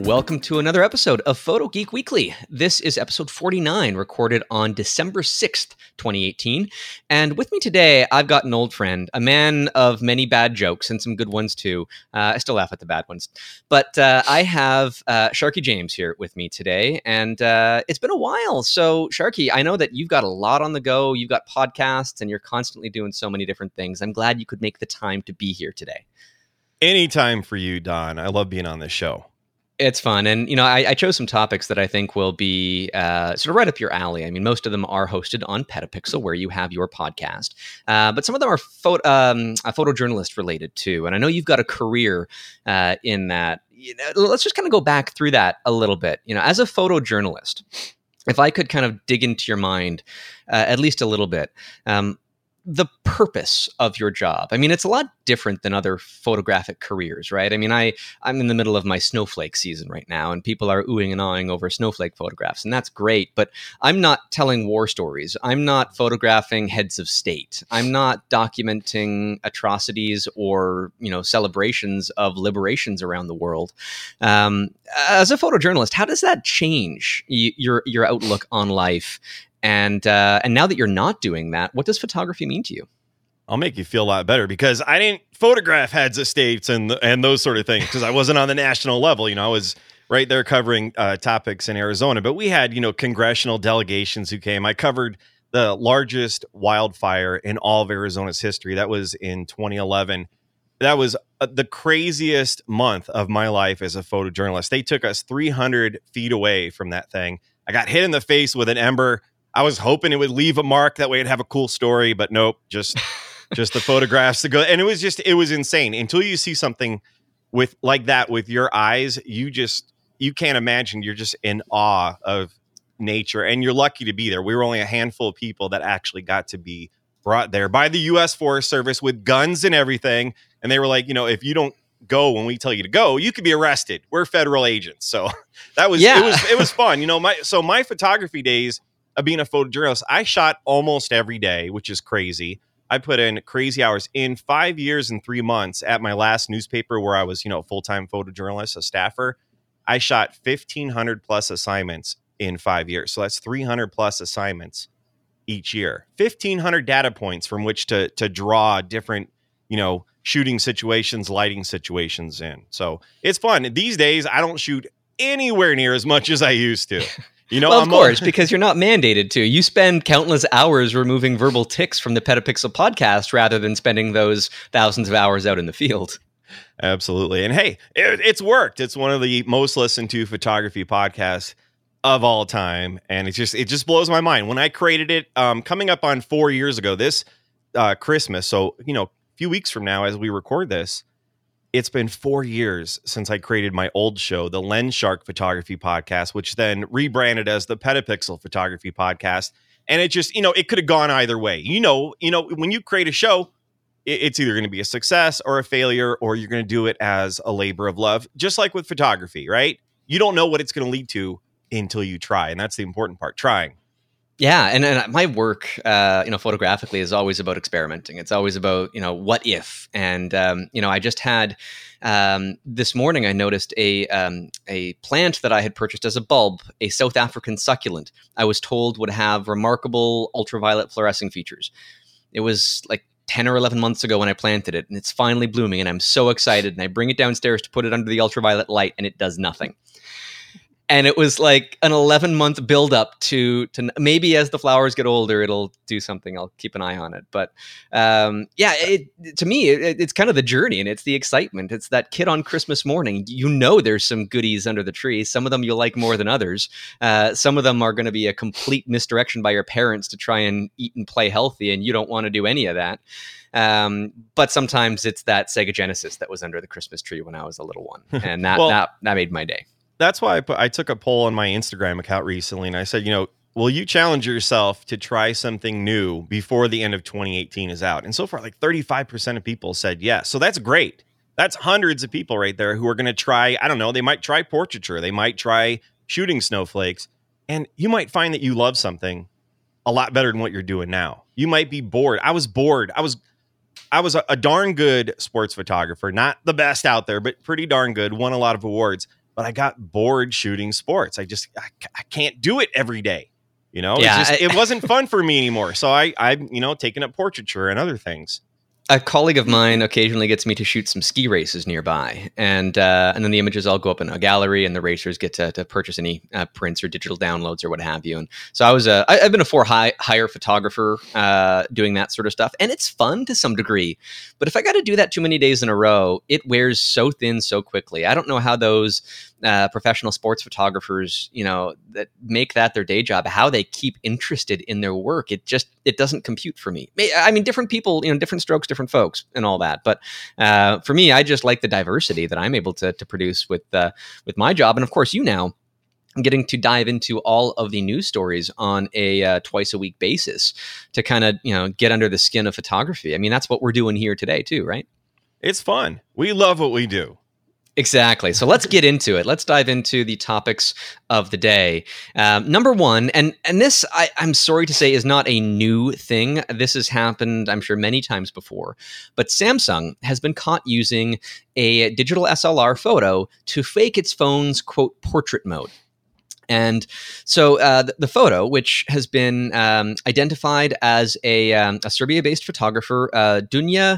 Welcome to another episode of Photo Geek Weekly. This is episode 49, recorded on December 6th, 2018. And with me today, I've got an old friend, a man of many bad jokes and some good ones too. I still laugh at the bad ones. But I have Sharky James here with me today. And it's been a while. So Sharky, I know that you've got a lot on the go. You've got podcasts and you're constantly doing so many different things. I'm glad you could make the time to be here today. Anytime for you, Don. I love being on this show. It's fun. And, you know, I chose some topics that I think will be sort of right up your alley. I mean, most of them are hosted on Petapixel, where you have your podcast. But some of them are photojournalist related, too. And I know you've got a career in that. You know, let's just kind of go back through that a little bit. You know, as a photojournalist, if I could kind of dig into your mind at least a little bit, the purpose of your job. I mean, it's a lot different than other photographic careers, right? I mean, I'm in the middle of my snowflake season right now, and people are oohing and awing over snowflake photographs, and that's great, but I'm not telling war stories. I'm not photographing heads of state. I'm not documenting atrocities or, you know, celebrations of liberations around the world. As a photojournalist, how does that change your outlook on life? And now that you're not doing that, what does photography mean to you? I'll make you feel a lot better because I didn't photograph heads of states and those sort of things because I wasn't on the national level. You know, I was right there covering topics in Arizona, but we had, you know, congressional delegations who came. I covered the largest wildfire in all of Arizona's history. That was in 2011. That was the craziest month of my life as a photojournalist. They took us 300 feet away from that thing. I got hit in the face with an ember. I was hoping it would leave a mark. That way it'd have a cool story, but nope, just the photographs to go. And it was insane until you see something like that with your eyes. You can't imagine. You're just in awe of nature, and you're lucky to be there. We were only a handful of people that actually got to be brought there by the U.S. Forest Service with guns and everything. And they were like, you know, if you don't go when we tell you to go, you could be arrested. We're federal agents. So that was, it was fun. You know, my photography days of being a photojournalist, I shot almost every day, which is crazy. I put in crazy hours. In 5 years and 3 months at my last newspaper where I was, you know, a full-time photojournalist, a staffer, I shot 1,500 plus assignments in 5 years. So that's 300 plus assignments each year. 1,500 data points from which to draw different, you know, shooting situations, lighting situations in. So it's fun. These days, I don't shoot anywhere near as much as I used to. You know, well, of course, because you're not mandated to. You spend countless hours removing verbal tics from the Petapixel podcast rather than spending those thousands of hours out in the field. Absolutely. And hey, it's worked. It's one of the most listened to photography podcasts of all time. And it just blows my mind. When I created it, coming up on 4 years ago, this Christmas, so, you know, a few weeks from now as we record this, it's been 4 years since I created my old show, the Lens Shark Photography Podcast, which then rebranded as the Petapixel Photography Podcast. And it just, you know, it could have gone either way. You know, when you create a show, it's either going to be a success or a failure, or you're going to do it as a labor of love, just like with photography, right? You don't know what it's going to lead to until you try. And that's the important part, trying. Yeah, and my work, you know, photographically is always about experimenting. It's always about, you know, what if? And you know, I just had this morning I noticed a plant that I had purchased as a bulb, a South African succulent. I was told would have remarkable ultraviolet fluorescing features. It was like 10 or 11 months ago when I planted it, and it's finally blooming, and I'm so excited. And I bring it downstairs to put it under the ultraviolet light, and it does nothing. And it was like an 11-month buildup to maybe as the flowers get older, it'll do something. I'll keep an eye on it. But yeah, to me, it's kind of the journey, and it's the excitement. It's that kid on Christmas morning. You know, there's some goodies under the tree. Some of them you'll like more than others. Some of them are going to be a complete misdirection by your parents to try and eat and play healthy, and you don't want to do any of that. But sometimes it's that Sega Genesis that was under the Christmas tree when I was a little one, and that made my day. That's why I took a poll on my Instagram account recently, and I said, you know, will you challenge yourself to try something new before the end of 2018 is out? And so far, like 35% of people said yes. So that's great. That's hundreds of people right there who are going to try, I don't know, they might try portraiture. They might try shooting snowflakes. And you might find that you love something a lot better than what you're doing now. You might be bored. I was bored. I was a darn good sports photographer, not the best out there, but pretty darn good, won a lot of awards. but I got bored shooting sports. I can't do it every day. You know, Yeah, it wasn't fun for me anymore. So I'm, you know, taking up portraiture and other things. a colleague of mine occasionally gets me to shoot some ski races nearby, and then the images all go up in a gallery, and the racers get to purchase any prints or digital downloads or what have you. And so I've been a for-hire photographer doing that sort of stuff, and it's fun to some degree. But if I got to do that too many days in a row, it wears so thin so quickly. I don't know how those professional sports photographers, you know, that make that their day job, how they keep interested in their work. It doesn't compute for me. I mean, different people, you know, different strokes, different folks and all that. But for me, I just like the diversity that I'm able to produce with my job. And of course, now I'm getting to dive into all of the news stories on a twice a week basis to kind of, you know, get under the skin of photography. I mean, that's what we're doing here today too, right? It's fun. We love what we do. Exactly. So let's get into it. Let's dive into the topics of the day. Number one, and this, I'm sorry to say, is not a new thing. This has happened, I'm sure, many times before. But Samsung has been caught using a digital SLR photo to fake its phone's, quote, portrait mode. And so the photo, which has been identified as a Serbia-based photographer, Dunja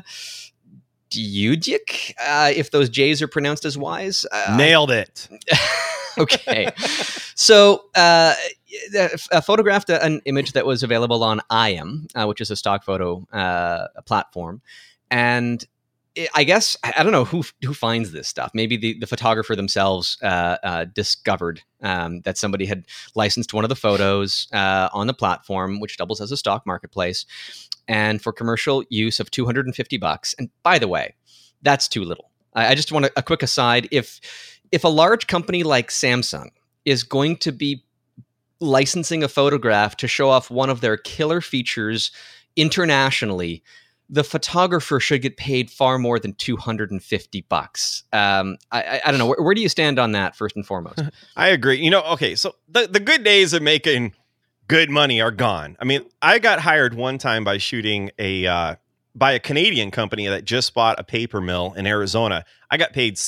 Djudic, if those J's are pronounced as Y's. Nailed it. Okay. So photographed an image that was available on IM, which is a stock photo platform. And I guess, I don't know who finds this stuff. Maybe the photographer themselves discovered that somebody had licensed one of the photos on the platform, which doubles as a stock marketplace, and for commercial use of $250. And by the way, that's too little. I just want a quick aside. If a large company like Samsung is going to be licensing a photograph to show off one of their killer features internationally, the photographer should get paid far more than $250. I don't know. Where do you stand on that, first and foremost? I agree. You know, okay, so the good days of making good money are gone. I mean, I got hired one time by shooting by a Canadian company that just bought a paper mill in Arizona. I got paid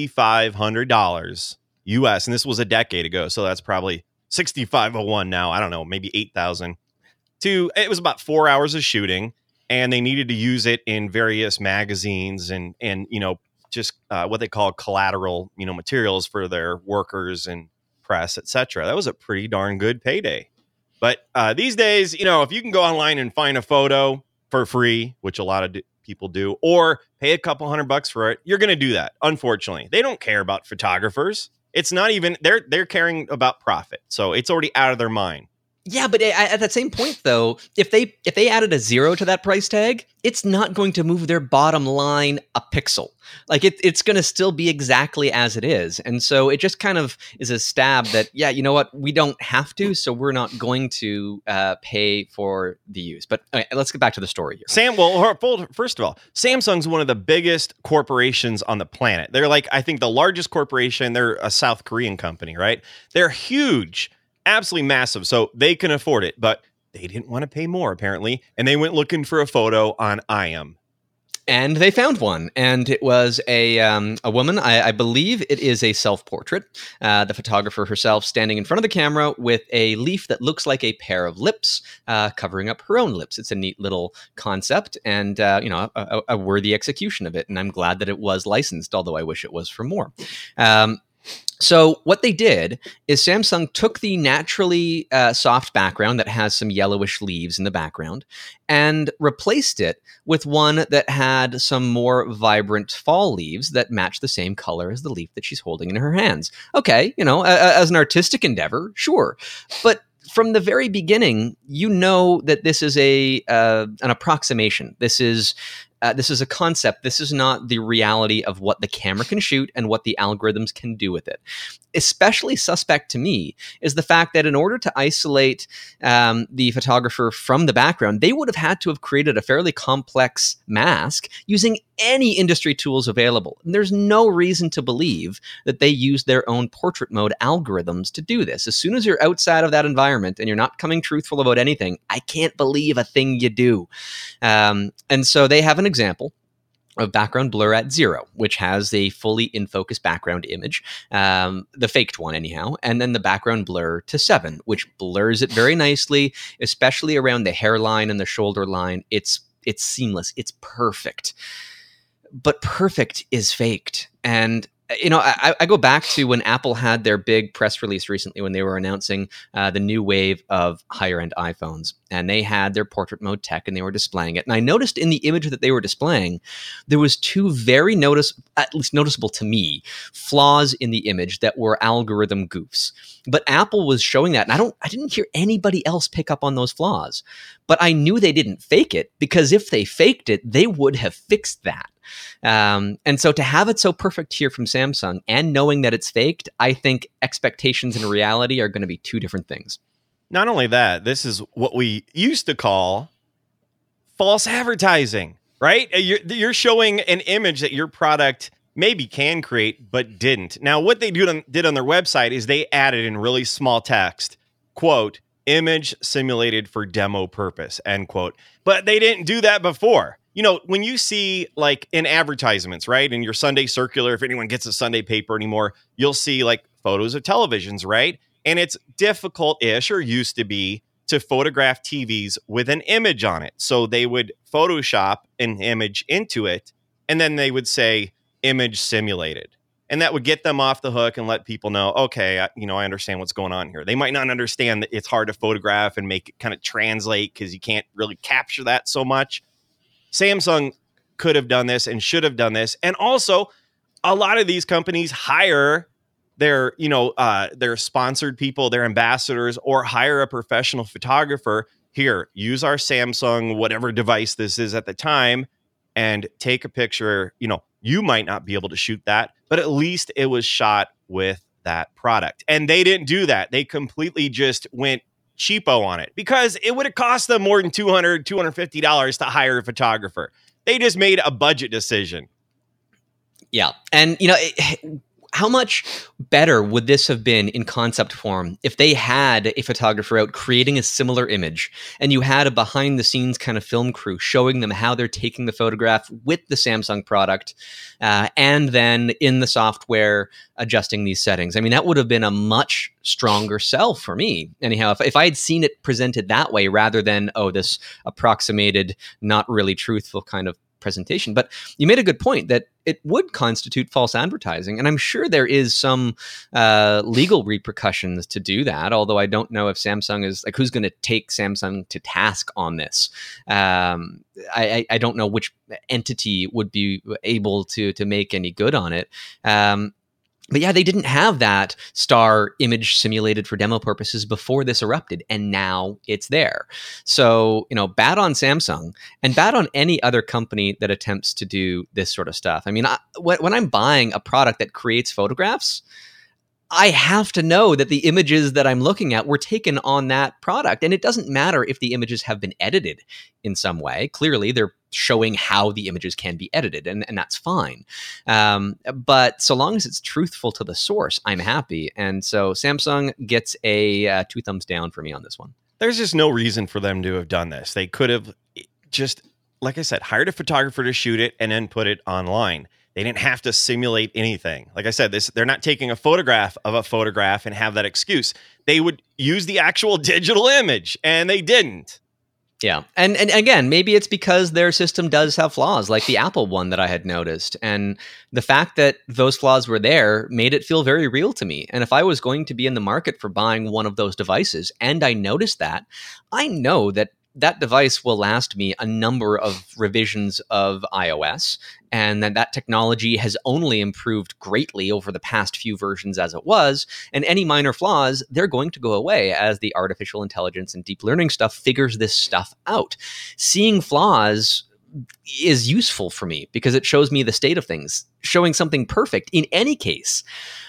$6,500 US, and this was a decade ago, so that's probably $6,501 now. I don't know, maybe $8,000. It was about 4 hours of shooting, and they needed to use it in various magazines and you know, just what they call collateral, you know, materials for their workers and press, etc. That was a pretty darn good payday. But these days, you know, if you can go online and find a photo for free, which a lot of people do, or pay a couple $100 for it, you're going to do that. Unfortunately, they don't care about photographers. It's not even they're caring about profit. So it's already out of their mind. Yeah, but at that same point, though, if they added a zero to that price tag, it's not going to move their bottom line a pixel. Like it's going to still be exactly as it is. And so it just kind of is a stab that, yeah, you know what? We don't have to, so we're not going to pay for the use. But let's get back to the story here. First of all, Samsung's one of the biggest corporations on the planet. They're like, I think, the largest corporation. They're a South Korean company, right? They're huge. Absolutely massive, so they can afford it, but they didn't want to pay more, apparently, and they went looking for a photo on IM. And they found one, and it was a woman. I believe it is a self-portrait. The photographer herself standing in front of the camera with a leaf that looks like a pair of lips, covering up her own lips. It's a neat little concept, and you know, a worthy execution of it. And I'm glad that it was licensed, although I wish it was for more. So what they did is Samsung took the naturally soft background that has some yellowish leaves in the background and replaced it with one that had some more vibrant fall leaves that match the same color as the leaf that she's holding in her hands. Okay, you know, as an artistic endeavor, sure. But from the very beginning, you know that this is an approximation. This is a concept. This is not the reality of what the camera can shoot and what the algorithms can do with it. Especially suspect to me is the fact that in order to isolate the photographer from the background, they would have had to have created a fairly complex mask using any industry tools available. And there's no reason to believe that they use their own portrait mode algorithms to do this. As soon as you're outside of that environment and you're not coming truthful about anything, I can't believe a thing you do. And so they have an example of background blur at 0, which has a fully in focus background image, the faked one anyhow, and then the background blur to 7, which blurs it very nicely, especially around the hairline and the shoulder line. It's seamless. It's perfect. But perfect is faked. And I go back to when Apple had their big press release recently when they were announcing the new wave of higher end iPhones, and they had their portrait mode tech and they were displaying it. And I noticed in the image that they were displaying, there was two very at least noticeable to me, flaws in the image that were algorithm goofs. But Apple was showing that, and I didn't hear anybody else pick up on those flaws. But I knew they didn't fake it, because if they faked it, they would have fixed that. And so to have it so perfect here from Samsung and knowing that it's faked, I think expectations and reality are going to be two different things. Not only that, this is what we used to call false advertising, right? You're showing an image that your product maybe can create, but didn't. Now, what they did on their website is they added in really small text, quote, image simulated for demo purpose, end quote. But they didn't do that before. When you see like in advertisements, right, in your Sunday circular, if anyone gets a Sunday paper anymore, you'll see like photos of televisions, right? And it's difficult-ish, or used to be, to photograph TVs with an image on it. So they would Photoshop an image into it, and then they would say image simulated. And that would get them off the hook and let people know, okay, I understand what's going on here. They might not understand that it's hard to photograph and make it kind of translate because you can't really capture that so much. Samsung could have done this and should have done this. And also, a lot of these companies hire their sponsored people, their ambassadors, or hire a professional photographer. Here, use our Samsung, whatever device this is at the time, and take a picture. You might not be able to shoot that, but at least it was shot with that product. And they didn't do that. They completely just went cheapo on it, because it would have cost them more than $250 to hire a photographer. They just made a budget decision. Yeah. And, how much better would this have been in concept form if they had a photographer out creating a similar image, and you had a behind the scenes kind of film crew showing them how they're taking the photograph with the Samsung product, and then in the software adjusting these settings? I mean, that would have been a much stronger sell for me. Anyhow, if I had seen it presented that way rather than, this approximated, not really truthful kind of presentation. But you made a good point that it would constitute false advertising, and I'm sure there is some legal repercussions to do that, although I don't know if Samsung is who's going to take Samsung to task on this. I don't know which entity would be able to make any good on it. But yeah, they didn't have that star image simulated for demo purposes before this erupted, and now it's there. So, bad on Samsung, and bad on any other company that attempts to do this sort of stuff. I mean, when I'm buying a product that creates photographs, I have to know that the images that I'm looking at were taken on that product. And it doesn't matter if the images have been edited in some way. Clearly, they're showing how the images can be edited, and that's fine. But so long as it's truthful to the source, I'm happy. And so Samsung gets a 2 thumbs down for me on this one. There's just no reason for them to have done this. They could have just, like I said, hired a photographer to shoot it and then put it online. They didn't have to simulate anything. Like I said, they're not taking a photograph of a photograph and have that excuse. They would use the actual digital image, and they didn't. Yeah. And again, maybe it's because their system does have flaws, like the Apple one that I had noticed. And the fact that those flaws were there made it feel very real to me. And if I was going to be in the market for buying one of those devices, and I noticed that, I know that device will last me a number of revisions of iOS, and that technology has only improved greatly over the past few versions as it was, and any minor flaws, they're going to go away as the artificial intelligence and deep learning stuff figures this stuff out. Seeing flaws is useful for me because it shows me the state of things. Showing something perfect in any case,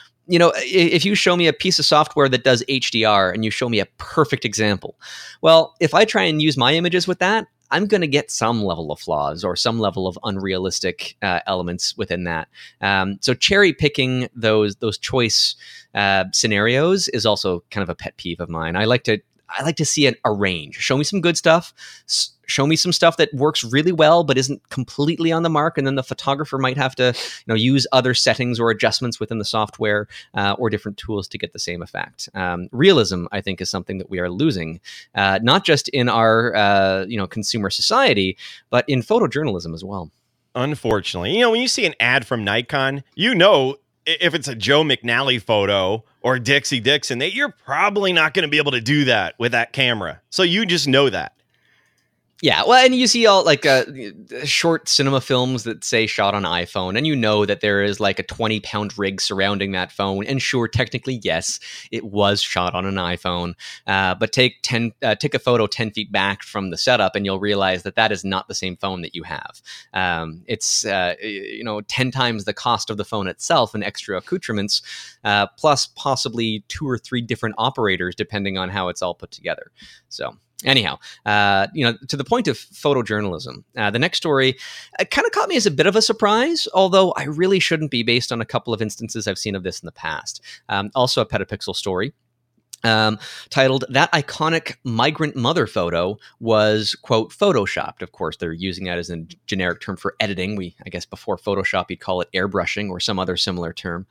if you show me a piece of software that does HDR and you show me a perfect example, well, if I try and use my images with that, I'm going to get some level of flaws or some level of unrealistic elements within that. So cherry picking those choice scenarios is also kind of a pet peeve of mine. I like to I like to see a range. Show me some good stuff. Show me some stuff that works really well but isn't completely on the mark, and then the photographer might have to use other settings or adjustments within the software or different tools to get the same effect. Realism, I think, is something that we are losing, not just in our consumer society, but in photojournalism as well. Unfortunately, when you see an ad from Nikon, if it's a Joe McNally photo or Dixie Dixon, that you're probably not going to be able to do that with that camera. So you just know that. Yeah, well, and you see all like short cinema films that say shot on iPhone, and you know that there is like a 20-pound rig surrounding that phone. And sure, technically, yes, it was shot on an iPhone. But take a photo 10 feet back from the setup, and you'll realize that is not the same phone that you have. It's 10 times the cost of the phone itself and extra accoutrements, plus possibly 2 or 3 different operators depending on how it's all put together. So. Anyhow, to the point of photojournalism, the next story kind of caught me as a bit of a surprise, although I really shouldn't be based on a couple of instances I've seen of this in the past. Also a Petapixel story. Titled, "That Iconic Migrant Mother Photo Was, quote, photoshopped." Of course, they're using that as a generic term for editing. I guess before Photoshop, you'd call it airbrushing or some other similar term.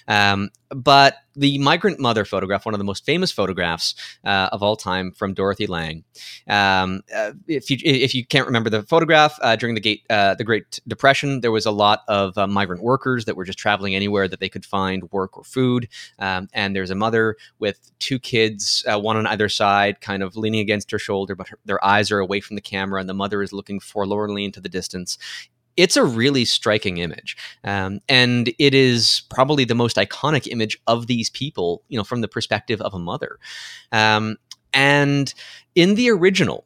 But the migrant mother photograph, one of the most famous photographs of all time from Dorothy Lang. If you can't remember the photograph, during the Great Depression, there was a lot of migrant workers that were just traveling anywhere that they could find work or food. And there's a mother with 2 kids, one on either side, kind of leaning against her shoulder, but their eyes are away from the camera, and the mother is looking forlornly into the distance. It's a really striking image. And it is probably the most iconic image of these people, from the perspective of a mother. And in the original,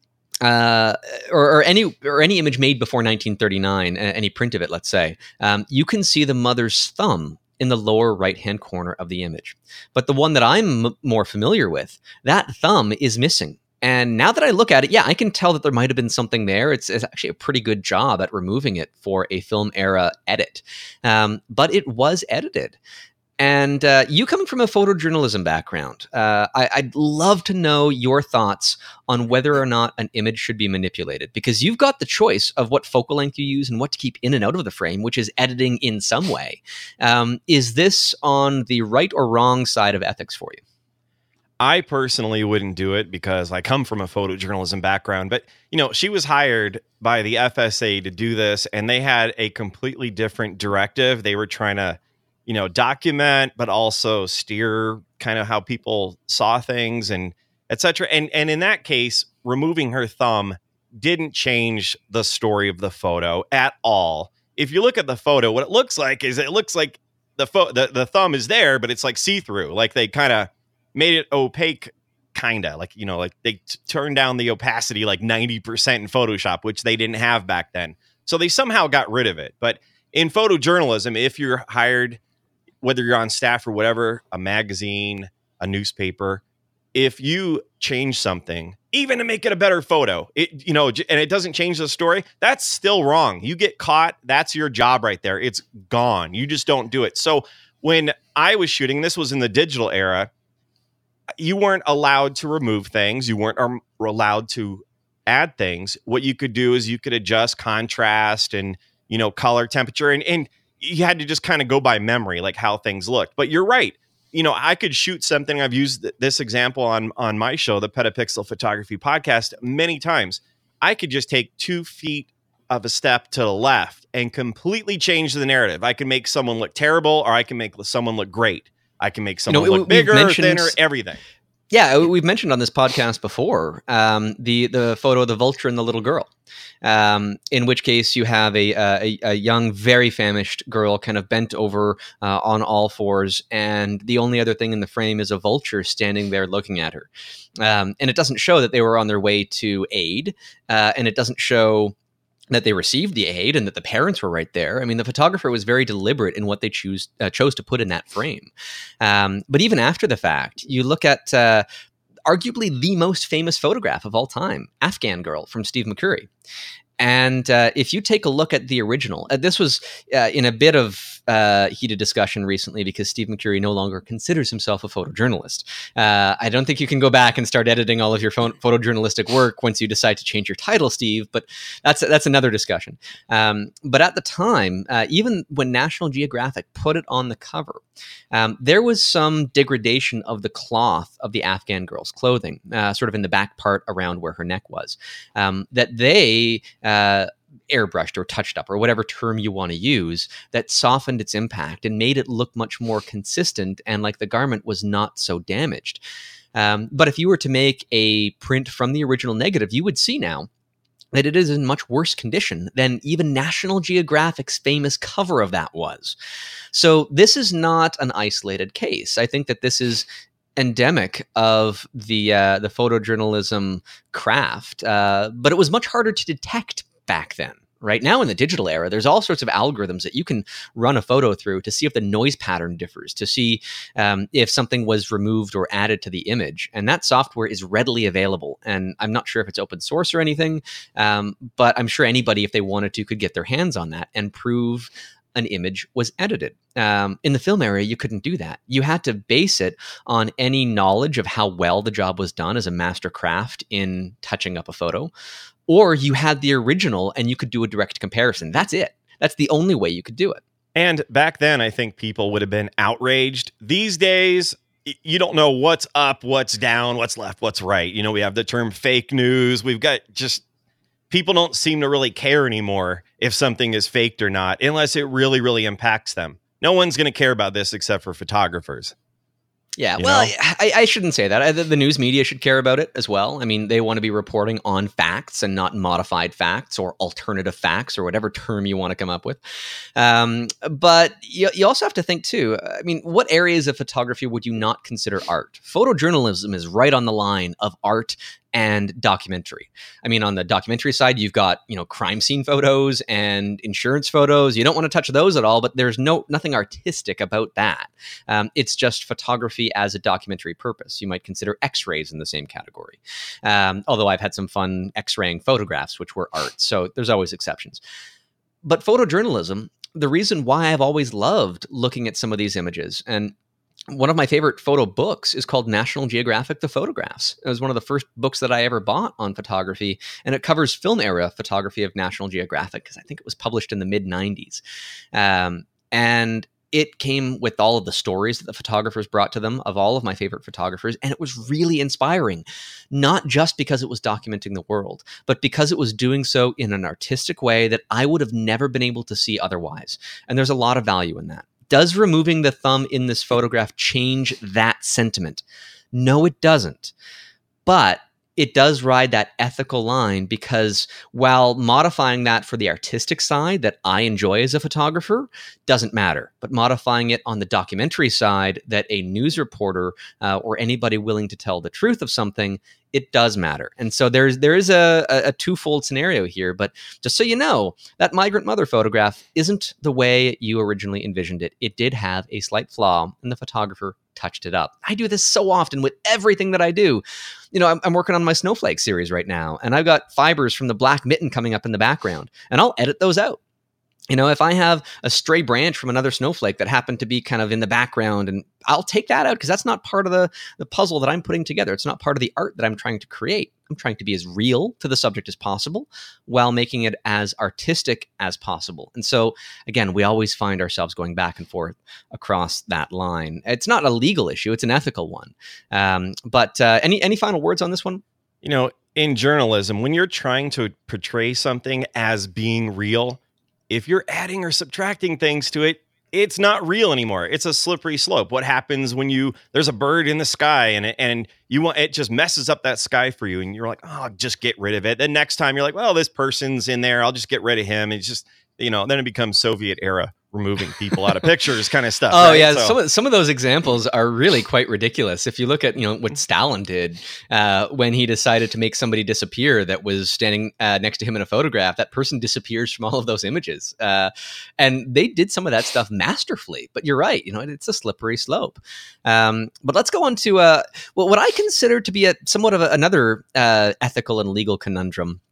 or any image made before 1939, any print of it, let's say, you can see the mother's thumb in the lower right-hand corner of the image. But the one that I'm more familiar with, that thumb is missing. And now that I look at it, I can tell that there might have been something there. It's actually a pretty good job at removing it for a film era edit. But it was edited. And you coming from a photojournalism background, I'd love to know your thoughts on whether or not an image should be manipulated, because you've got the choice of what focal length you use and what to keep in and out of the frame, which is editing in some way. Is this on the right or wrong side of ethics for you? I personally wouldn't do it because I come from a photojournalism background, but she was hired by the FSA to do this, and they had a completely different directive. They were trying to, document, but also steer kind of how people saw things and et cetera. And in that case, removing her thumb didn't change the story of the photo at all. If you look at the photo, what it looks like the thumb is there, but it's like see-through, like they kind of made it opaque, kind of like they turned down the opacity like 90% in Photoshop, which they didn't have back then. So they somehow got rid of it. But in photojournalism, if you're hired, whether you're on staff or whatever, a magazine, a newspaper, if you change something, even to make it a better photo, and it doesn't change the story, that's still wrong. You get caught, that's your job right there. It's gone. You just don't do it. So when I was shooting, this was in the digital era, you weren't allowed to remove things. You weren't allowed to add things. What you could do is you could adjust contrast and, color, temperature, and you had to just kind of go by memory, like how things looked. But you're right. I could shoot something. I've used this example on my show, the Petapixel Photography Podcast, many times. I could just take 2 feet of a step to the left and completely change the narrative. I can make someone look terrible, or I can make someone look great. I can make someone look bigger, thinner, everything. Yeah, we've mentioned on this podcast before the photo of the vulture and the little girl, in which case you have a young, very famished girl kind of bent over on all fours, and the only other thing in the frame is a vulture standing there looking at her. And it doesn't show that they were on their way to aid, and it doesn't show that they received the aid and that the parents were right there. I mean, the photographer was very deliberate in what they chose to put in that frame. But even after the fact, you look at arguably the most famous photograph of all time, Afghan Girl from Steve McCurry. And if you take a look at the original, this was in a bit of heated discussion recently because Steve McCurry no longer considers himself a photojournalist. I don't think you can go back and start editing all of your photojournalistic work once you decide to change your title, Steve, but that's another discussion. But at the time, even when National Geographic put it on the cover, there was some degradation of the cloth of the Afghan girl's clothing, sort of in the back part around where her neck was, that they airbrushed or touched up, or whatever term you want to use, that softened its impact and made it look much more consistent and like the garment was not so damaged. But if you were to make a print from the original negative, you would see now that it is in much worse condition than even National Geographic's famous cover of that was. So this is not an isolated case. I think that this is endemic of the photojournalism craft, but it was much harder to detect back then. Right now in the digital era, there's all sorts of algorithms that you can run a photo through to see if the noise pattern differs, to see if something was removed or added to the image. And that software is readily available. And I'm not sure if it's open source or anything, but I'm sure anybody, if they wanted to, could get their hands on that and prove an image was edited. In the film area, you couldn't do that. You had to base it on any knowledge of how well the job was done as a master craft in touching up a photo, or you had the original and you could do a direct comparison. That's it. That's the only way you could do it. And back then, I think people would have been outraged. These days, you don't know what's up, what's down, what's left, what's right. You know, we have the term fake news. We've got just people don't seem to really care anymore if something is faked or not, unless it really, really impacts them. No one's going to care about this except for photographers. Yeah, well, I shouldn't say that. The news media should care about it as well. I mean, they want to be reporting on facts and not modified facts or alternative facts or whatever term you want to come up with. But you also have to think, too, I mean, what areas of photography would you not consider art? Photojournalism is right on the line of art and documentary. I mean, on the documentary side, you've got, crime scene photos and insurance photos. You don't want to touch those at all, but there's nothing artistic about that. It's just photography as a documentary purpose. You might consider X-rays in the same category. Although I've had some fun X-raying photographs, which were art. So there's always exceptions. But photojournalism, the reason why I've always loved looking at some of these images, and one of my favorite photo books is called National Geographic: The Photographs. It was one of the first books that I ever bought on photography, and it covers film era photography of National Geographic because I think it was published in the mid-90s. And it came with all of the stories that the photographers brought to them of all of my favorite photographers, and it was really inspiring, not just because it was documenting the world, but because it was doing so in an artistic way that I would have never been able to see otherwise. And there's a lot of value in that. Does removing the thumb in this photograph change that sentiment? No, it doesn't. But it does ride that ethical line, because while modifying that for the artistic side that I enjoy as a photographer doesn't matter, but modifying it on the documentary side that a news reporter or anybody willing to tell the truth of something, it does matter. And so there is a twofold scenario here. But just so you know, that migrant mother photograph isn't the way you originally envisioned it. It did have a slight flaw, and the photographer touched it up. I do this so often with everything that I do. I'm working on my snowflake series right now, and I've got fibers from the black mitten coming up in the background, and I'll edit those out. If I have a stray branch from another snowflake that happened to be kind of in the background, and I'll take that out because that's not part of the puzzle that I'm putting together. It's not part of the art that I'm trying to create. I'm trying to be as real to the subject as possible while making it as artistic as possible. And so, again, we always find ourselves going back and forth across that line. It's not a legal issue. It's an ethical one. But any final words on this one? In journalism, when you're trying to portray something as being real, if you're adding or subtracting things to it, it's not real anymore. It's a slippery slope. What happens when there's a bird in the sky and it just messes up that sky for you, and you're like, oh, just get rid of it. Then next time you're like, well, this person's in there, I'll just get rid of him. It's just, then it becomes Soviet era removing people out of pictures kind of stuff. Oh, right? yeah. So, some of those examples are really quite ridiculous. If you look at, what Stalin did when he decided to make somebody disappear that was standing next to him in a photograph, that person disappears from all of those images. And they did some of that stuff masterfully. But you're right. It's a slippery slope. But let's go on to what I consider to be somewhat of another ethical and legal conundrum.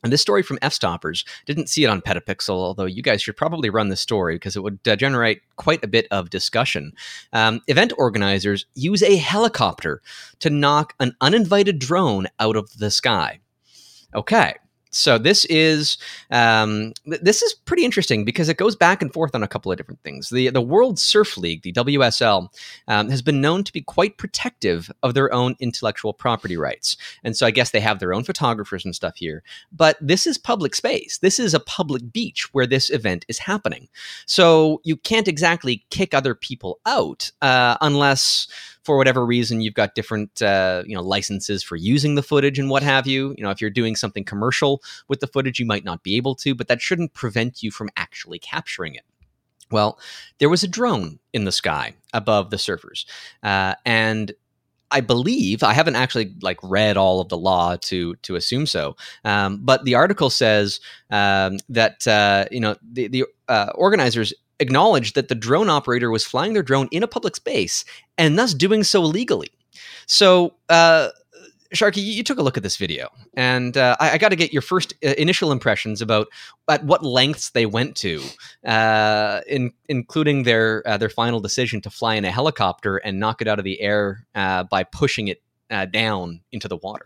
And this story from F-Stoppers, didn't see it on Petapixel, although you guys should probably run this story because it would generate quite a bit of discussion. Event organizers use a helicopter to knock an uninvited drone out of the sky. Okay. So this is pretty interesting because it goes back and forth on a couple of different things. The World Surf League, the WSL, has been known to be quite protective of their own intellectual property rights, and so I guess they have their own photographers and stuff here. But this is public space. This is a public beach where this event is happening, so you can't exactly kick other people out unless, for whatever reason, you've got different licenses for using the footage and what have you. If you're doing something commercial with the footage, you might not be able to, but that shouldn't prevent you from actually capturing it. Well, there was a drone in the sky above the surfers, and I believe, I haven't actually read all of the law to assume so, but the article says that the organizers acknowledged that the drone operator was flying their drone in a public space and thus doing so legally. So, Sharky, you took a look at this video, and I got to get your first initial impressions about at what lengths they went to, including their final decision to fly in a helicopter and knock it out of the air by pushing it down into the water.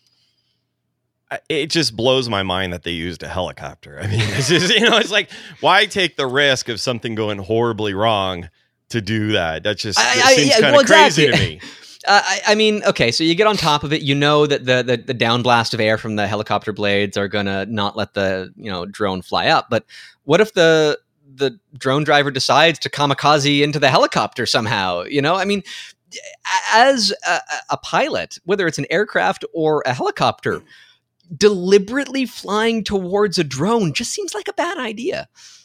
It just blows my mind that they used a helicopter. I mean, it's just, it's like, why take the risk of something going horribly wrong to do that? That just seems kind of crazy to me. I mean, okay, so you get on top of it. You know that the downblast of air from the helicopter blades are gonna not let the drone fly up. But what if the drone driver decides to kamikaze into the helicopter somehow? I mean, as a pilot, whether it's an aircraft or a helicopter, deliberately flying towards a drone just seems like a bad idea.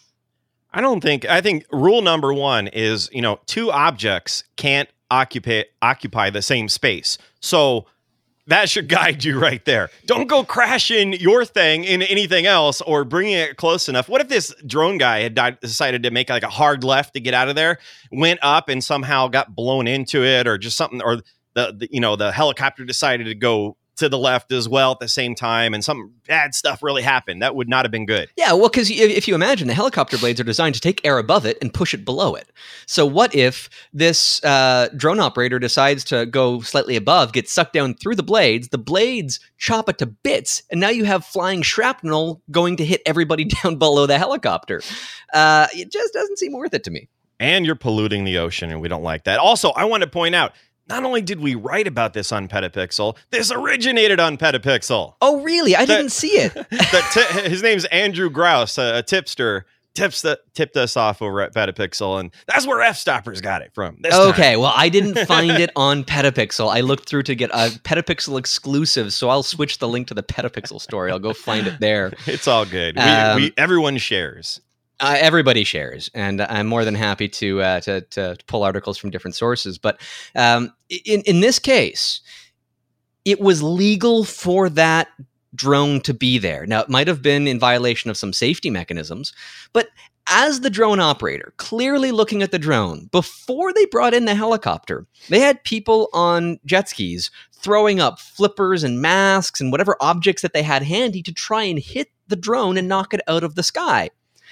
I think rule number one is, two objects can't occupy the same space. So that should guide you right there. Don't go crashing your thing into anything else or bringing it close enough. What if this drone guy had decided to make a hard left to get out of there, went up and somehow got blown into it, or just something, or the helicopter decided to go to the left as well at the same time, and some bad stuff really happened? That would not have been good. Yeah, well, because if you imagine, the helicopter blades are designed to take air above it and push it below it. So what if this drone operator decides to go slightly above, get sucked down through the blades chop it to bits, and now you have flying shrapnel going to hit everybody down below the helicopter? It just doesn't seem worth it to me. And you're polluting the ocean, and we don't like that. Also, I want to point out, not only did we write about this on Petapixel, this originated on Petapixel. Oh, really? I didn't see it. His name's Andrew Grouse, a tipster, tipped us off over at Petapixel, and that's where F-Stoppers got it from. Okay, well, I didn't find it on Petapixel. I looked through to get a Petapixel exclusive, so I'll switch the link to the Petapixel story. I'll go find it there. It's all good. Everyone shares. Everybody shares, and I'm more than happy to pull articles from different sources. But in this case, it was legal for that drone to be there. Now, it might have been in violation of some safety mechanisms, but as the drone operator, clearly looking at the drone, before they brought in the helicopter, they had people on jet skis throwing up flippers and masks and whatever objects that they had handy to try and hit the drone and knock it out of the sky.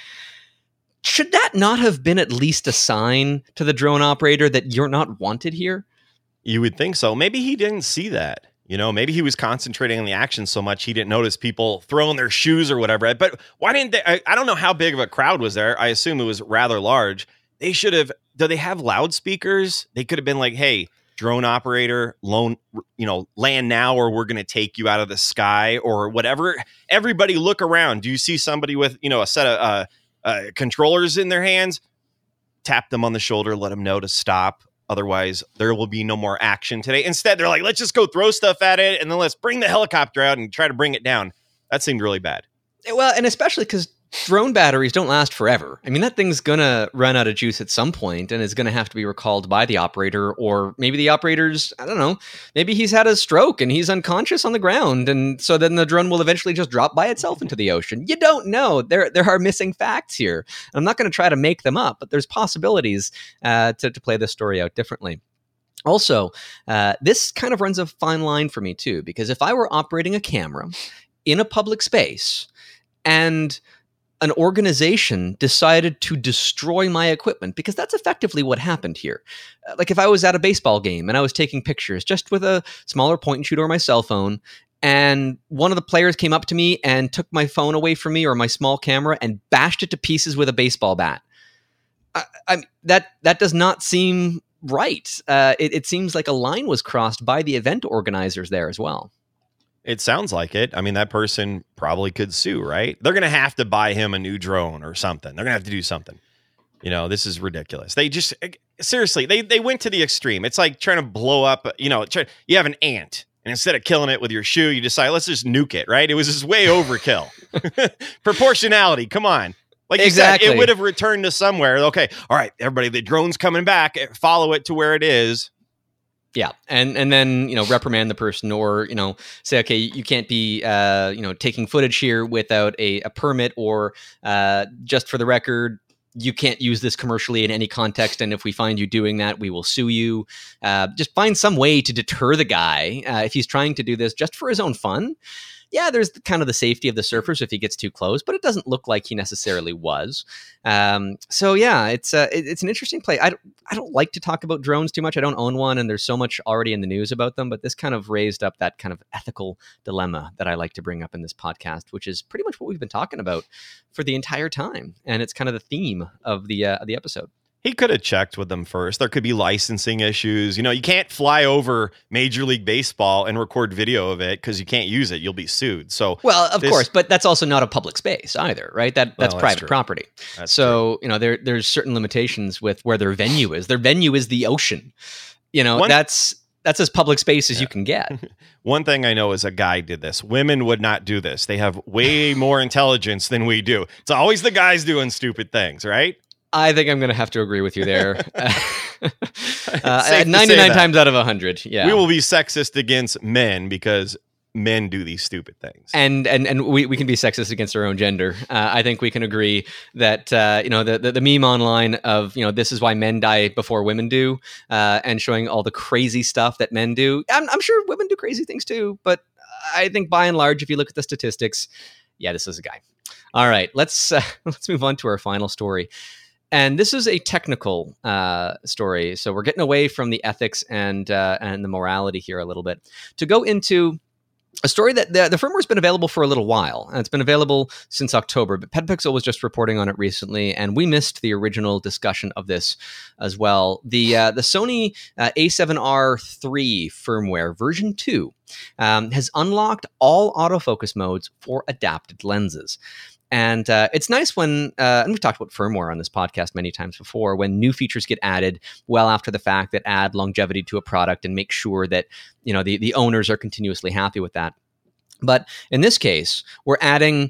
Should that not have been at least a sign to the drone operator that you're not wanted here? You would think so. Maybe he didn't see that. Maybe he was concentrating on the action so much he didn't notice people throwing their shoes or whatever. But why didn't they? I don't know how big of a crowd was there. I assume it was rather large. They should have. Do they have loudspeakers? They could have been like, "Hey, drone operator, land now, or we're going to take you out of the sky," or whatever. Everybody look around. Do you see somebody with a set of controllers in their hands? Tap them on the shoulder, let them know to stop. Otherwise, there will be no more action today. Instead, they're like, let's just go throw stuff at it, and then let's bring the helicopter out and try to bring it down. That seemed really bad. Well, and especially because drone batteries don't last forever. I mean, that thing's going to run out of juice at some point, and is going to have to be recalled by the operator, or maybe the operator's, I don't know, maybe he's had a stroke and he's unconscious on the ground, and so then the drone will eventually just drop by itself into the ocean. You don't know. There are missing facts here. I'm not going to try to make them up, but there's possibilities to play this story out differently. Also, this kind of runs a fine line for me too, because if I were operating a camera in a public space and an organization decided to destroy my equipment, because that's effectively what happened here. Like if I was at a baseball game and I was taking pictures just with a smaller point and shoot or my cell phone, and one of the players came up to me and took my phone away from me or my small camera and bashed it to pieces with a baseball bat. That does not seem right. It seems like a line was crossed by the event organizers there as well. It sounds like it. I mean, that person probably could sue, right? They're going to have to buy him a new drone or something. They're going to have to do something. This is ridiculous. They just, seriously, they went to the extreme. It's like trying to blow up, you have an ant, and instead of killing it with your shoe, you decide, let's just nuke it, right? It was just way overkill. Proportionality, come on. Like you exactly. said, it would have returned to somewhere. Okay, all right, everybody, the drone's coming back. Follow it to where it is. Yeah, and then reprimand the person, or say, okay, you can't be taking footage here without a permit, or just for the record, you can't use this commercially in any context, and if we find you doing that, we will sue you. Just find some way to deter the guy if he's trying to do this just for his own fun. Yeah, there's kind of the safety of the surfers if he gets too close, but it doesn't look like he necessarily was. So yeah, it's an interesting play. I don't like to talk about drones too much. I don't own one, and there's so much already in the news about them. But this kind of raised up that kind of ethical dilemma that I like to bring up in this podcast, which is pretty much what we've been talking about for the entire time, and it's kind of the theme of the episode. He could have checked with them first. There could be licensing issues. You can't fly over Major League Baseball and record video of it because you can't use it. You'll be sued. So, well, of course, but that's also not a public space either, right? That's private true. Property. That's so, true. There's certain limitations with where their venue is. Their venue is the ocean. That's as public space as you can get. One thing I know is a guy did this. Women would not do this. They have way more intelligence than we do. It's always the guys doing stupid things, right? I think I'm going to have to agree with you there. 99 times out of 100. Yeah. We will be sexist against men because men do these stupid things. And we can be sexist against our own gender. I think we can agree that, the meme online of, this is why men die before women do, and showing all the crazy stuff that men do. I'm sure women do crazy things too, but I think by and large, if you look at the statistics, yeah, this is a guy. All right, let's move on to our final story. And this is a technical story, so we're getting away from the ethics and the morality here a little bit to go into a story that the firmware has been available for a little while, and it's been available since October, but PetPixel was just reporting on it recently, and we missed the original discussion of this as well. The Sony A7R3 firmware version 2 has unlocked all autofocus modes for adapted lenses. And it's nice when, and we've talked about firmware on this podcast many times before, when new features get added well after the fact that add longevity to a product and make sure that, the owners are continuously happy with that. But in this case, we're adding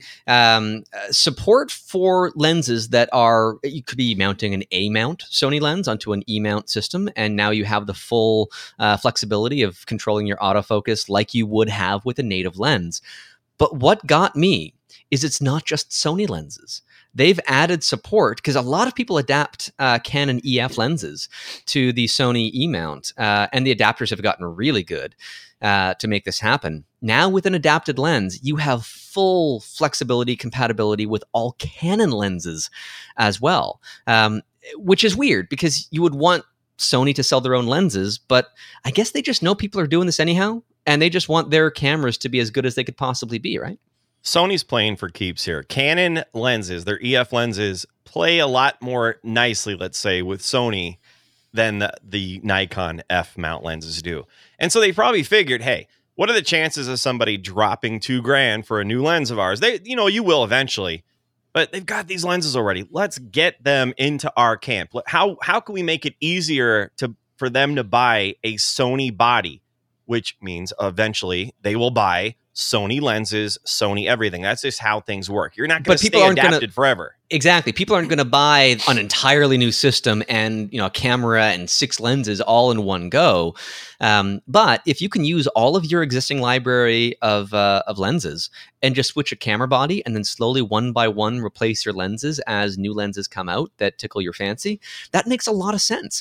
support for lenses that you could be mounting an A-mount Sony lens onto an E-mount system, and now you have the full flexibility of controlling your autofocus like you would have with a native lens. But what got me is it's not just Sony lenses. They've added support because a lot of people adapt Canon EF lenses to the Sony E-mount, and the adapters have gotten really good to make this happen. Now with an adapted lens, you have full flexibility, compatibility with all Canon lenses as well, which is weird because you would want Sony to sell their own lenses, but I guess they just know people are doing this anyhow, and they just want their cameras to be as good as they could possibly be, right? Sony's playing for keeps here. Canon lenses, their EF lenses, play a lot more nicely, let's say, with Sony than the Nikon F mount lenses do. And so they probably figured, hey, what are the chances of somebody dropping $2,000 for a new lens of ours? You will eventually, but they've got these lenses already. Let's get them into our camp. How can we make it easier for them to buy a Sony body, which means eventually they will buy Sony lenses, Sony everything. That's just how things work. You're not going to stay adapted forever. Exactly. People aren't going to buy an entirely new system and a camera and 6 lenses all in one go. But if you can use all of your existing library of lenses and just switch a camera body and then slowly one by one replace your lenses as new lenses come out that tickle your fancy, that makes a lot of sense.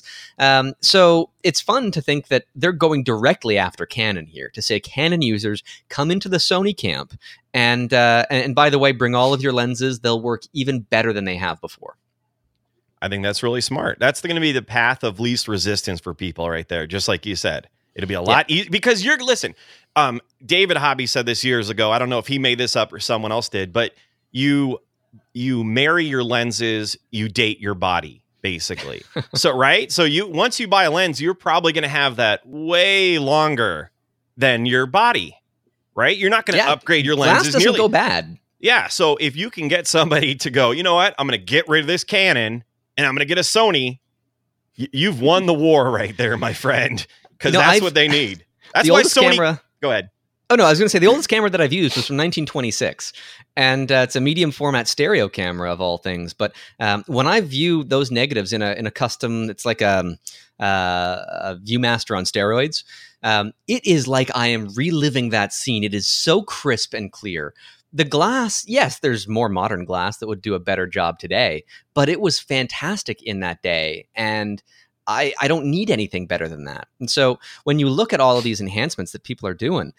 So it's fun to think that they're going directly after Canon here to say Canon users come into the Sony camp And by the way, bring all of your lenses; they'll work even better than they have before. I think that's really smart. That's going to be the path of least resistance for people right there. Just like you said, it'll be a lot easier because listen, David Hobby said this years ago. I don't know if he made this up or someone else did, but you marry your lenses, you date your body basically. So once you buy a lens, you're probably going to have that way longer than your body, right? You're not going to upgrade your lenses. Glass doesn't go bad. Yeah. So if you can get somebody to go, you know what, I'm going to get rid of this Canon and I'm going to get a Sony, you've won the war right there, my friend, because that's what they need. That's why Sony... Camera, go ahead. Oh, no, I was going to say the oldest camera that I've used was from 1926, and it's a medium format stereo camera of all things. But when I view those negatives in a custom, it's like a ViewMaster on steroids, it is like I am reliving that scene. It is so crisp and clear. The glass, yes, there's more modern glass that would do a better job today, but it was fantastic in that day. And I don't need anything better than that. And so when you look at all of these enhancements that people are doing,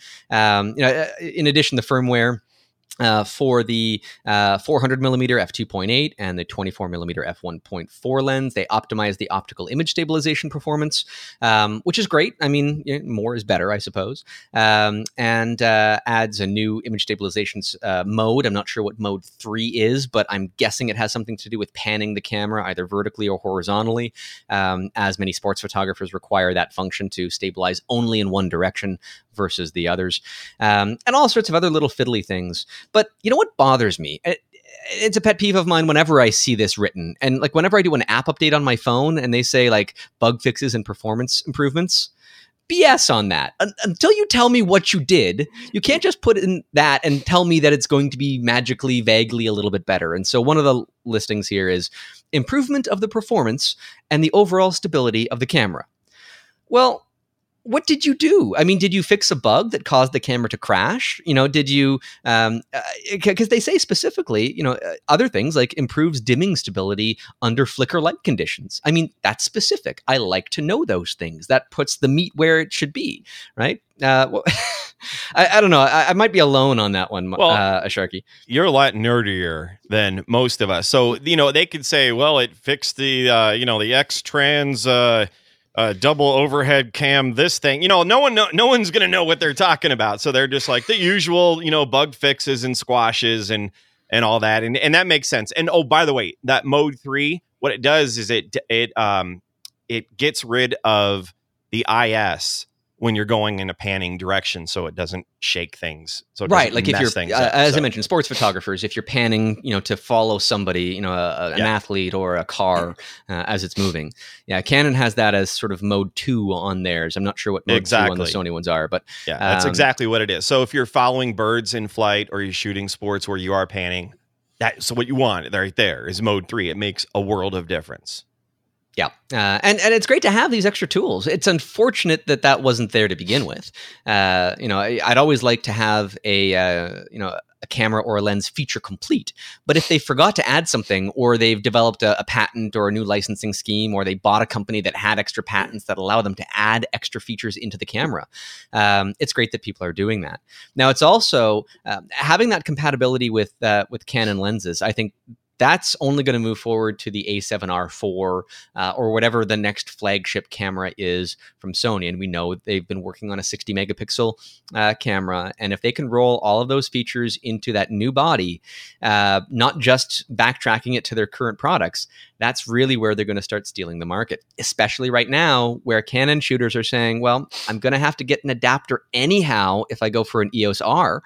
in addition to firmware, for the 400 millimeter f2.8 and the 24 millimeter f1.4 lens, they optimize the optical image stabilization performance, which is great. I mean, more is better, I suppose. And adds a new image stabilization mode. I'm not sure what mode 3 is, but I'm guessing it has something to do with panning the camera either vertically or horizontally, as many sports photographers require that function to stabilize only in one direction versus the others, and all sorts of other little fiddly things. But you know what bothers me? It's a pet peeve of mine whenever I see this written. And like whenever I do an app update on my phone and they say like bug fixes and performance improvements, BS on that. Until you tell me what you did, you can't just put in that and tell me that it's going to be magically, vaguely a little bit better. And so one of the listings here is improvement of the performance and the overall stability of the camera. Well, what did you do? I mean, did you fix a bug that caused the camera to crash? Did you, because they say specifically, other things like improves dimming stability under flicker light conditions. I mean, that's specific. I like to know those things. That puts the meat where it should be, right? Well, I don't know. I might be alone on that one, Sharky. You're a lot nerdier than most of us. So, they could say, well, it fixed the, the X-Trans, double overhead cam, this thing, no one's going to know what they're talking about. So they're just like the usual, bug fixes and squashes and all that. And that makes sense. And, oh, by the way, that mode 3, what it does is it gets rid of the IS when you're going in a panning direction, so it doesn't shake things. So it right, like if you're, as I mentioned, sports photographers, if you're panning, to follow somebody, an athlete or a car as it's moving. Yeah, Canon has that as sort of mode 2 on theirs. I'm not sure what mode 2 on the Sony ones are, but yeah, that's exactly what it is. So if you're following birds in flight or you're shooting sports where you are panning, so what you want right there is mode 3. It makes a world of difference. Yeah. And it's great to have these extra tools. It's unfortunate that wasn't there to begin with. I'd always like to have a camera or a lens feature complete. But if they forgot to add something, or they've developed a patent or a new licensing scheme, or they bought a company that had extra patents that allow them to add extra features into the camera, it's great that people are doing that. Now, it's also having that compatibility with Canon lenses. I think that's only going to move forward to the A7R4 or whatever the next flagship camera is from Sony. And we know they've been working on a 60 megapixel camera. And if they can roll all of those features into that new body, not just backtracking it to their current products, that's really where they're going to start stealing the market, especially right now where Canon shooters are saying, well, I'm going to have to get an adapter anyhow if I go for an EOS R.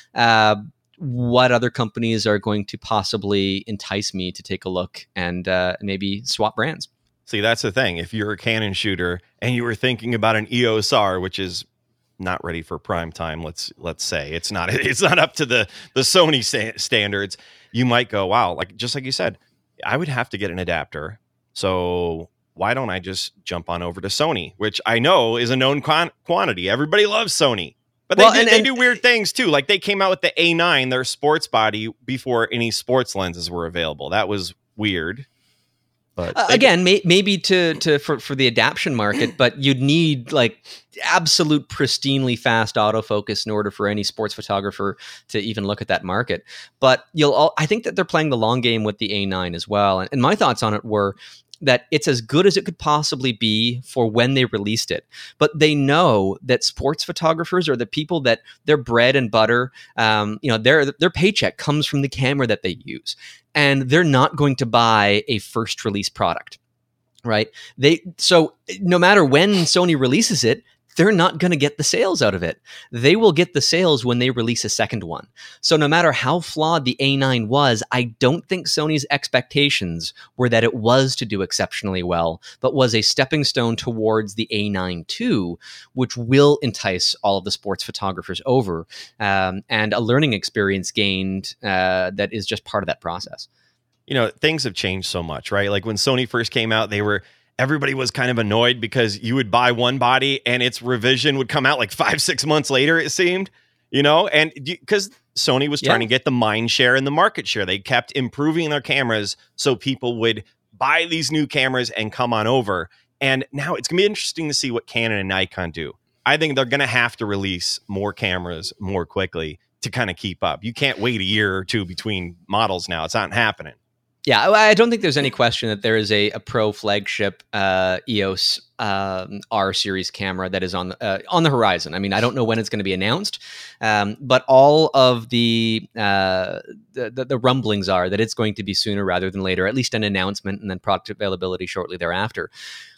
What other companies are going to possibly entice me to take a look and maybe swap brands? See, that's the thing. If you're a Canon shooter and you were thinking about an EOS R, which is not ready for prime time, let's say it's not up to the Sony standards, you might go, wow, just like you said, I would have to get an adapter. So why don't I just jump on over to Sony, which I know is a known quantity. Everybody loves Sony. But they do weird things too. Like they came out with the A9, their sports body, before any sports lenses were available. That was weird. But again, maybe for the adaption market, but you'd need like absolute pristinely fast autofocus in order for any sports photographer to even look at that market. But I think that they're playing the long game with the A9 as well. And my thoughts on it were that it's as good as it could possibly be for when they released it. But they know that sports photographers are the people that their bread and butter, their paycheck comes from the camera that they use. And they're not going to buy a first release product, right? So no matter when Sony releases it, they're not going to get the sales out of it. They will get the sales when they release a second one. So no matter how flawed the A9 was, I don't think Sony's expectations were that it was to do exceptionally well, but was a stepping stone towards the A9 II, which will entice all of the sports photographers over, and a learning experience gained that is just part of that process. Things have changed so much, right? Like when Sony first came out, everybody was kind of annoyed because you would buy one body and its revision would come out like 5-6 months later, it seemed, and because Sony was trying to get the mind share and the market share. They kept improving their cameras so people would buy these new cameras and come on over. And now it's going to be interesting to see what Canon and Nikon do. I think they're going to have to release more cameras more quickly to kind of keep up. You can't wait a year or two between models now. It's not happening. Yeah, I don't think there's any question that there is a pro flagship EOS R series camera that is on the horizon. I mean, I don't know when it's going to be announced, but all of the rumblings are that it's going to be sooner rather than later. At least an announcement and then product availability shortly thereafter.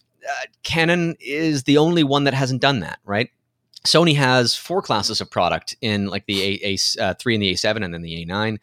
Canon is the only one that hasn't done that, right? Sony has 4 classes of product in like the A3 and the A7 and then the A9.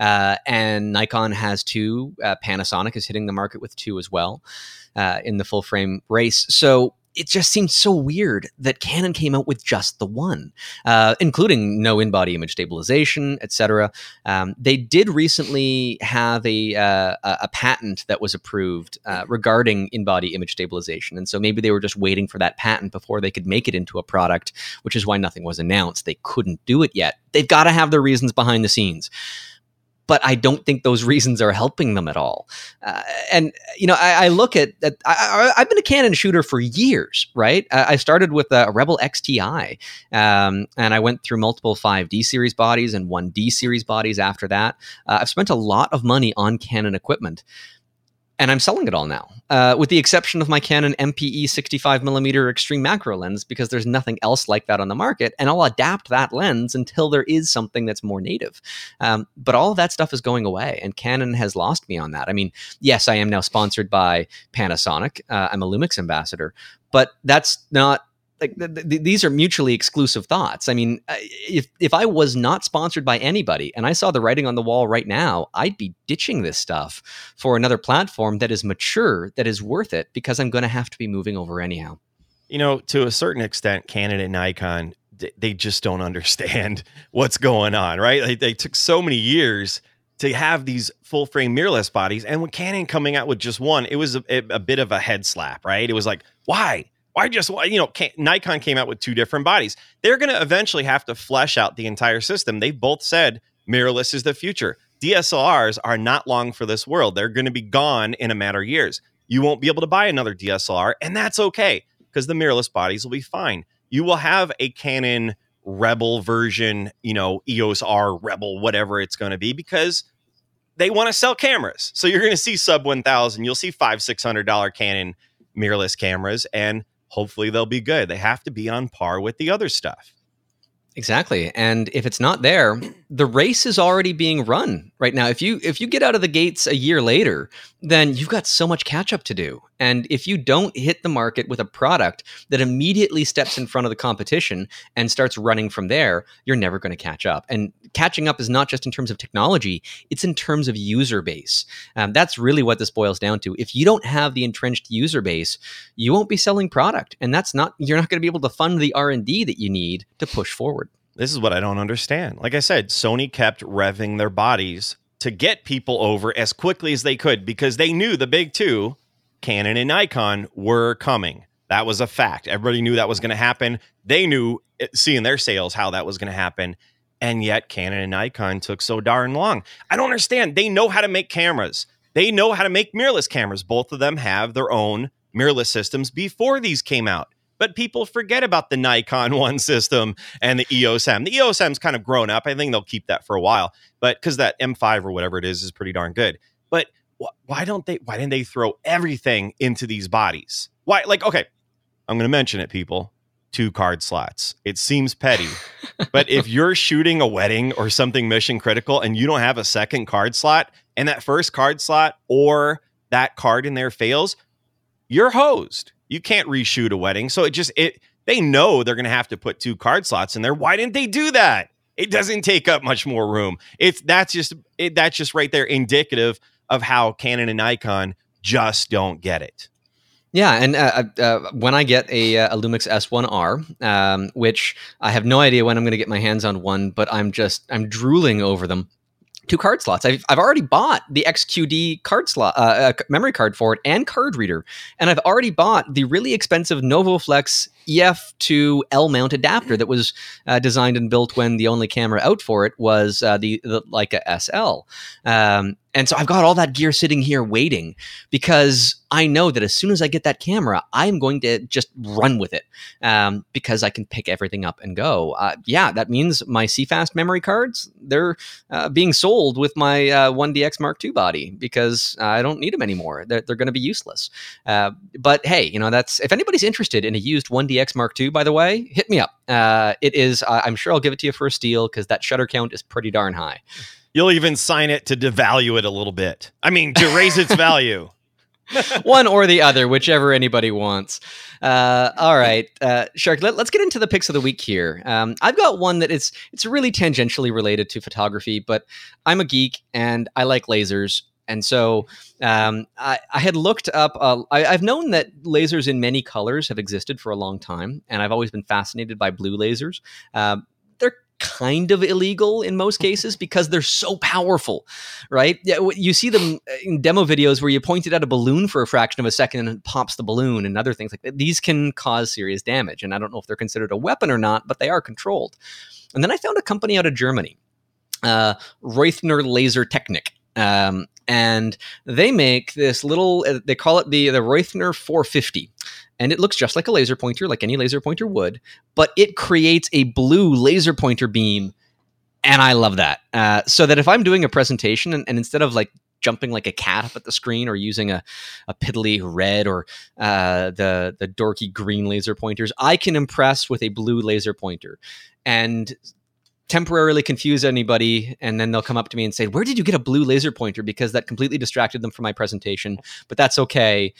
And Nikon has 2. Panasonic is hitting the market with 2 as well in the full frame race. So it just seems so weird that Canon came out with just the one, including no in-body image stabilization, etc. They did recently have a patent that was approved regarding in-body image stabilization, and so maybe they were just waiting for that patent before they could make it into a product, which is why nothing was announced. They couldn't do it yet. They've got to have their reasons behind the scenes. But I don't think those reasons are helping them at all. I look at I've been a Canon shooter for years, right? I started with a Rebel XTI, and I went through multiple 5D series bodies and 1D series bodies after that. I've spent a lot of money on Canon equipment. And I'm selling it all now, with the exception of my Canon MPE 65mm extreme macro lens, because there's nothing else like that on the market, and I'll adapt that lens until there is something that's more native. But all of that stuff is going away, and Canon has lost me on that. I mean, yes, I am now sponsored by Panasonic. I'm a Lumix ambassador, but that's not... Like these are mutually exclusive thoughts. I mean, if I was not sponsored by anybody and I saw the writing on the wall right now, I'd be ditching this stuff for another platform that is mature, that is worth it, because I'm going to have to be moving over anyhow. To a certain extent, Canon and Nikon, they just don't understand what's going on, right? They took so many years to have these full frame mirrorless bodies. And when Canon coming out with just one, it was a bit of a head slap, right? It was like, why? Nikon came out with 2 different bodies. They're going to eventually have to flesh out the entire system. They both said mirrorless is the future. DSLRs are not long for this world. They're going to be gone in a matter of years. You won't be able to buy another DSLR, and that's okay, because the mirrorless bodies will be fine. You will have a Canon Rebel version, EOS R Rebel, whatever it's going to be, because they want to sell cameras. So you're going to see sub 1,000. You'll see $500-$600 Canon mirrorless cameras, and hopefully they'll be good. They have to be on par with the other stuff. Exactly. And if it's not there, the race is already being run right now. If you get out of the gates a year later, then you've got so much catch up to do. And if you don't hit the market with a product that immediately steps in front of the competition and starts running from there, you're never going to catch up. And catching up is not just in terms of technology, it's in terms of user base. That's really what this boils down to. If you don't have the entrenched user base, you won't be selling product. And you're not going to be able to fund the R&D that you need to push forward. This is what I don't understand. Like I said, Sony kept revving their bodies to get people over as quickly as they could, because they knew the big 2, Canon and Nikon, were coming. That was a fact. Everybody knew that was going to happen. They knew, seeing their sales, how that was going to happen. And yet Canon and Nikon took so darn long. I don't understand. They know how to make cameras. They know how to make mirrorless cameras. Both of them have their own mirrorless systems before these came out. But people forget about the Nikon One system and the EOS M. The EOS M's kind of grown up. I think they'll keep that for a while, but because that M5 or whatever it is pretty darn good. But why didn't they throw everything into these bodies? Why? Like, okay, I'm going to mention it, people. 2 card slots. It seems petty, but if you're shooting a wedding or something mission critical and you don't have a second card slot, and that first card slot or that card in there fails, you're hosed. You can't reshoot a wedding. So they know they're going to have to put 2 card slots in there. Why didn't they do that? It doesn't take up much more room. That's just right there indicative of how Canon and Nikon just don't get it. Yeah, and when I get a Lumix S1R, which I have no idea when I'm going to get my hands on one, but I'm drooling over them. 2 card slots. I've already bought the XQD card slot, memory card for it, and card reader, and I've already bought the really expensive NovoFlex EF to L mount adapter that was designed and built when the only camera out for it was the Leica SL. And so I've got all that gear sitting here waiting because I know that as soon as I get that camera, I'm going to just run with it because I can pick everything up and go. Yeah, that means my CFast memory cards, they're being sold with my 1DX Mark II body because I don't need them anymore. They're going to be useless. But hey, that's, if anybody's interested in a used 1DX Mark II, by the way, hit me up. It is, I'm sure I'll give it to you for a steal because that shutter count is pretty darn high. You'll even sign it to devalue it a little bit. I mean, to raise its value. One or the other, whichever anybody wants. All right, Shark, let's get into the picks of the week here. I've got one that it's really tangentially related to photography, but I'm a geek and I like lasers. And so I had looked up, I've known that lasers in many colors have existed for a long time, and I've always been fascinated by blue lasers. They're kind of illegal in most cases because they're so powerful, right? Yeah, you see them in demo videos where you pointed at a balloon for a fraction of a second and it pops the balloon and other things like that. These can cause serious damage, and I don't know if they're considered a weapon or not, but they are controlled. And then I found a company out of Germany, Reuthner Laser Technik. And they make this little, they call it the Reuthner 450. And it looks just like a laser pointer, like any laser pointer would, but it creates a blue laser pointer beam. And I love that. So that if I'm doing a presentation and instead of like jumping like a cat up at the screen or using a piddly red or the dorky green laser pointers, I can impress with a blue laser pointer and temporarily confuse anybody, and then they'll come up to me and say, where did you get a blue laser pointer? Because that completely distracted them from my presentation, but that's okay.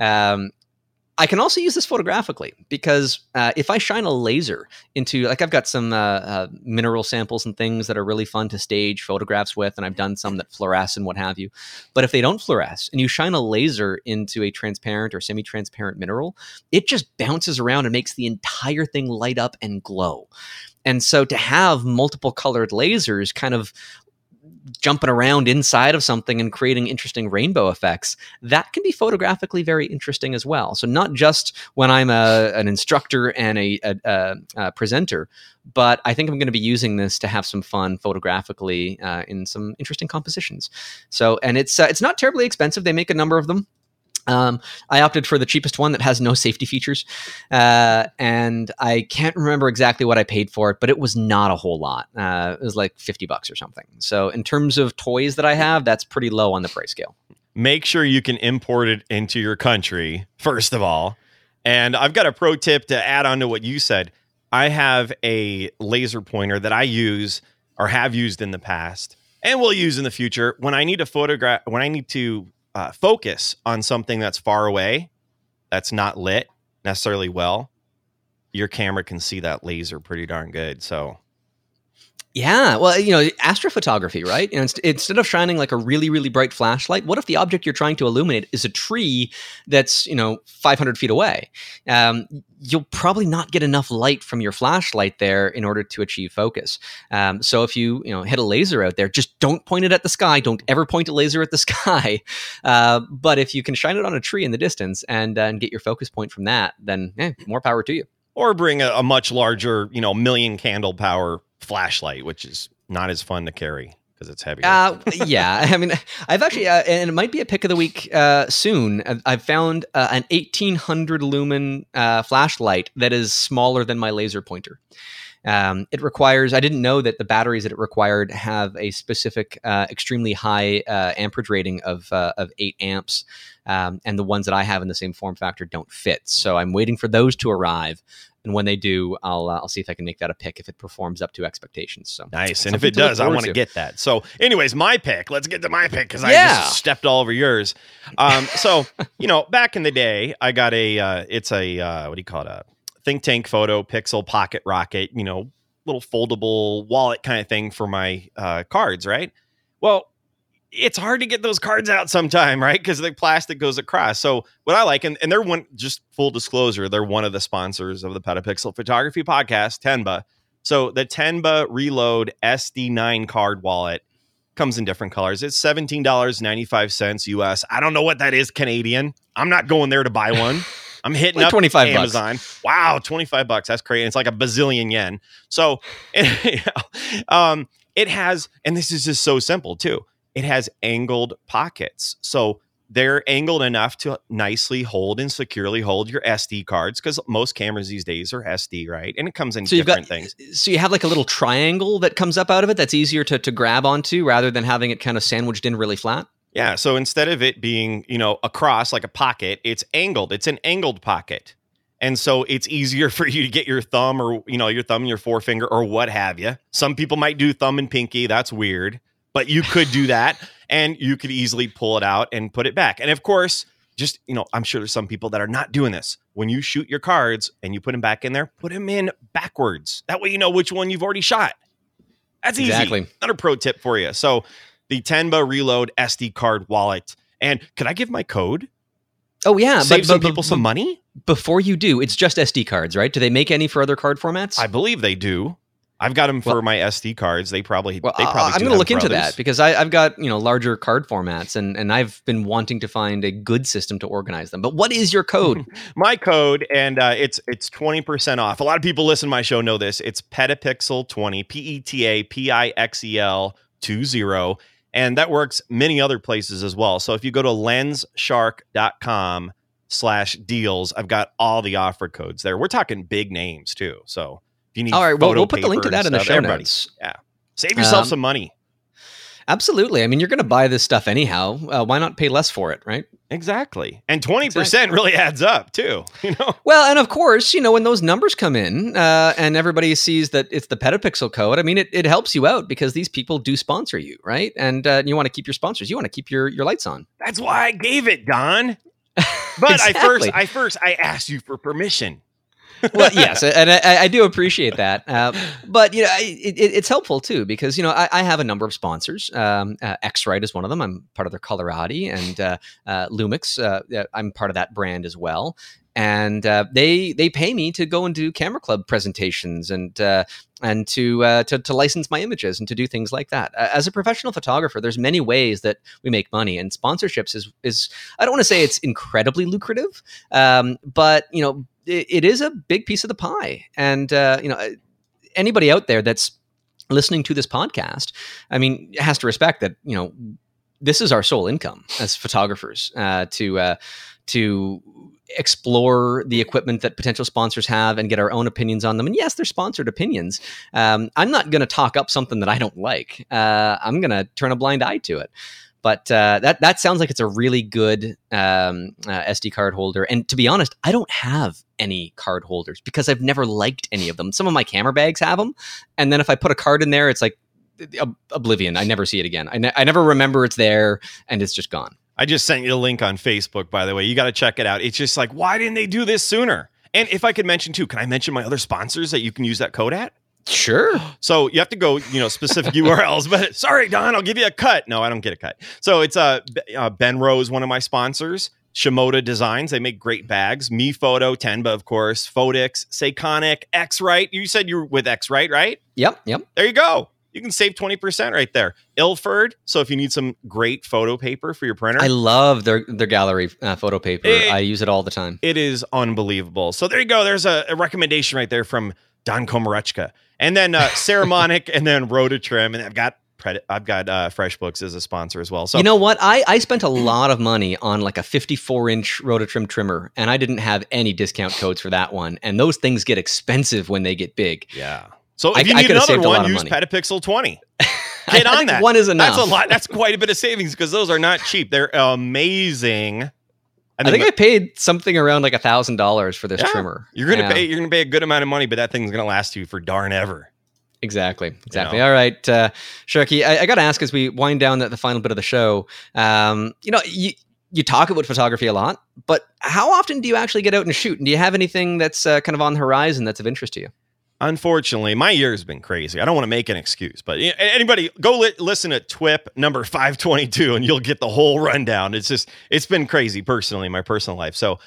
I can also use this photographically because if I shine a laser into, like I've got some mineral samples and things that are really fun to stage photographs with, and I've done some that fluoresce and what have you. But if they don't fluoresce and you shine a laser into a transparent or semi-transparent mineral, it just bounces around and makes the entire thing light up and glow. And so to have multiple colored lasers kind of jumping around inside of something and creating interesting rainbow effects, that can be photographically very interesting as well. So not just when I'm an instructor and a presenter, but I think I'm going to be using this to have some fun photographically in some interesting compositions. So, and it's not terribly expensive. They make a number of them. I opted for the cheapest one that has no safety features, and I can't remember exactly what I paid for it, but it was not a whole lot. It was like $50 or something. So in terms of toys that I have, that's pretty low on the price scale. Make sure you can import it into your country, first of all. And I've got a pro tip to add on to what you said. I have a laser pointer that I use or have used in the past and will use in the future when I need to focus on something that's far away, that's not lit necessarily well. Your camera can see that laser pretty darn good. So, yeah, well, astrophotography, right? Instead of shining like a really, really bright flashlight, what if the object you're trying to illuminate is a tree that's 500 feet away? You'll probably not get enough light from your flashlight there in order to achieve focus. So if you hit a laser out there, just don't point it at the sky. Don't ever point a laser at the sky. But if you can shine it on a tree in the distance and get your focus point from that, then more power to you. Or bring a much larger, million candle power flashlight, which is not as fun to carry. because it's heavier. Yeah. I mean, I've actually, and it might be a pick of the week soon. I've found an 1800 lumen flashlight that is smaller than my laser pointer. It requires, I didn't know that the batteries that it required have a specific, extremely high amperage rating of 8 amps. And the ones that I have in the same form factor don't fit. So I'm waiting for those to arrive. And when they do, I'll see if I can make that a pick if it performs up to expectations. So nice. And if it does, I want to get that. So anyways, my pick. Let's get to my pick because I just stepped all over yours. So, back in the day, I got it's a, what do you call it? A Think Tank Photo Pixel Pocket Rocket, little foldable wallet kind of thing for my cards, right? Well, it's hard to get those cards out sometime, right? Because the plastic goes across. So what I like, and they're just full disclosure, they're one of the sponsors of the Petapixel Photography Podcast, Tenba. So the Tenba Reload SD9 card wallet comes in different colors. It's $17.95 US. I don't know what that is Canadian. I'm not going there to buy one. I'm hitting like up 25 Amazon. Bucks. Wow, $25. That's crazy. It's like a bazillion yen. So it has, and this is just so simple too. It has angled pockets. So they're angled enough to nicely hold and securely hold your SD cards because most cameras these days are SD, right? And it comes in different things. So you have like a little triangle that comes up out of it that's easier to grab onto rather than having it kind of sandwiched in really flat? Yeah. So instead of it being, across like a pocket, it's angled. It's an angled pocket. And so it's easier for you to get your thumb or, your thumb and your forefinger or what have you. Some people might do thumb and pinky. That's weird. But you could do that and you could easily pull it out and put it back. And of course, just, I'm sure there's some people that are not doing this. When you shoot your cards and you put them back in there, put them in backwards. That way you know which one you've already shot. That's easy. Exactly. Another pro tip for you. So the Tenba Reload SD card wallet. And could I give my code? Oh, yeah. Save some people some money? Before you do, it's just SD cards, right? Do they make any for other card formats? I believe they do. I've got them for my SD cards. They probably I'm going to look into that because I've got larger card formats and I've been wanting to find a good system to organize them. But what is your code? My code, and it's 20% off. A lot of people listen to my show know this. It's Petapixel 20, PETAPIXEL 20, and that works many other places as well. So if you go to lensshark.com/deals, I've got all the offer codes there. We're talking big names too. So you need all right, well, we'll put the link to that in the show notes. Yeah. Save yourself some money. Absolutely. I mean, you're going to buy this stuff anyhow. Why not pay less for it, right? Exactly. And 20% really adds up too, Well, and of course, when those numbers come in and everybody sees that it's the Petapixel code, I mean, it helps you out because these people do sponsor you, right? And you want to keep your sponsors. You want to keep your lights on. That's why I gave it, Don. But exactly. I asked you for permission. Well, yes, and I do appreciate that. But it's helpful too because I have a number of sponsors. X-Rite is one of them. I'm part of their Colorati, and Lumix. I'm part of that brand as well. And they pay me to go and do Camera Club presentations and to license my images and to do things like that. As a professional photographer, there's many ways that we make money, and sponsorships is I don't want to say it's incredibly lucrative, but it is a big piece of the pie. And anybody out there that's listening to this podcast, I mean, has to respect that this is our sole income as photographers to explore the equipment that potential sponsors have and get our own opinions on them. And yes, they're sponsored opinions. I'm not going to talk up something that I don't like. I'm going to turn a blind eye to it. But that sounds like it's a really good SD card holder. And to be honest, I don't have any card holders because I've never liked any of them. Some of my camera bags have them. And then if I put a card in there, it's like oblivion. I never see it again. I never remember it's there and it's just gone. I just sent you a link on Facebook, by the way. You got to check it out. It's just like, why didn't they do this sooner? And if I could mention too, can I mention my other sponsors that you can use that code at? Sure. So you have to go, specific URLs, but sorry, Don, I'll give you a cut. No, I don't get a cut. So it's Benro is one of my sponsors. Shimoda Designs, they make great bags. Me Photo, Tenba, of course. Photics, Seikonic, X-Rite. You said you were with X-Rite, right? Yep. There you go. You can save 20% right there. Ilford. So if you need some great photo paper for your printer. I love their gallery photo paper. I use it all the time. It is unbelievable. So there you go. There's a recommendation right there from Don Komarechka. And then Ceramonic and then Rototrim. And I've got FreshBooks as a sponsor as well. So you know what? I spent a lot of money on like a 54-inch Rototrim trimmer, and I didn't have any discount codes for that one. And those things get expensive when they get big. Yeah. So if you need another one, use Petapixel 20. Get on that. One is enough. That's a lot. That's quite a bit of savings because those are not cheap. They're amazing. I think I paid something around like $1,000 for this trimmer. You're gonna pay a good amount of money, but that thing's gonna last you for darn ever. Exactly. All right, Sharky, I got to ask as we wind down the final bit of the show. You talk about photography a lot, but how often do you actually get out and shoot? And do you have anything that's kind of on the horizon that's of interest to you? Unfortunately, my year's been crazy. I don't want to make an excuse, but anybody go listen to TWIP number 522 and you'll get the whole rundown. It's been crazy personally in my personal life. So,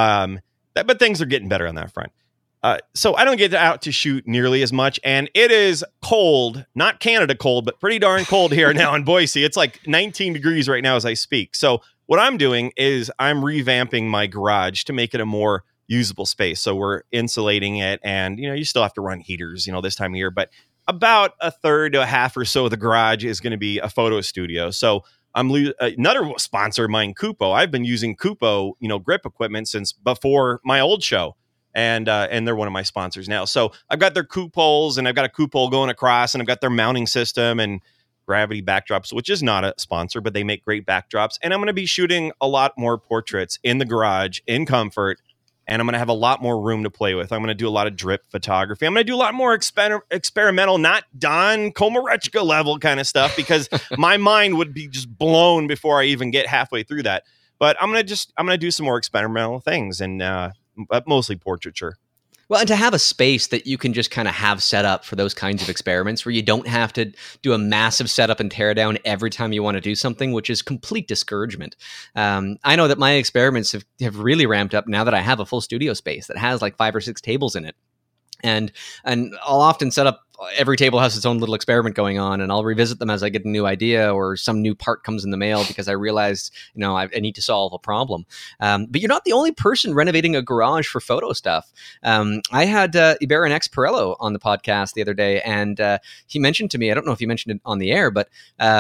but things are getting better on that front. So I don't get out to shoot nearly as much, and it is cold, not Canada cold, but pretty darn cold here now in Boise. It's like 19 degrees right now as I speak. So what I'm doing is I'm revamping my garage to make it a more usable space. So we're insulating it, and you still have to run heaters, this time of year, but about a third to a half or so of the garage is going to be a photo studio. So I'm another sponsor of mine, Kupo. I've been using Kupo, grip equipment since before my old show. And they're one of my sponsors now. So I've got their Kupoles, and I've got a Kupole going across, and I've got their mounting system and gravity backdrops, which is not a sponsor, but they make great backdrops. And I'm going to be shooting a lot more portraits in the garage in comfort, and I'm going to have a lot more room to play with. I'm going to do a lot of drip photography. I'm going to do a lot more experimental, not Don Komarechka level kind of stuff, because my mind would be just blown before I even get halfway through that. But I'm going to do some more experimental things, and but mostly portraiture. Well, and to have a space that you can just kind of have set up for those kinds of experiments where you don't have to do a massive setup and tear down every time you want to do something, which is complete discouragement. I know that my experiments have really ramped up now that I have a full studio space that has like 5 or 6 tables in it. And I'll often set up, every table has its own little experiment going on, and I'll revisit them as I get a new idea or some new part comes in the mail because I realized, I need to solve a problem. But you're not the only person renovating a garage for photo stuff. I had Ibarra X Perello on the podcast the other day, and he mentioned to me, I don't know if he mentioned it on the air, but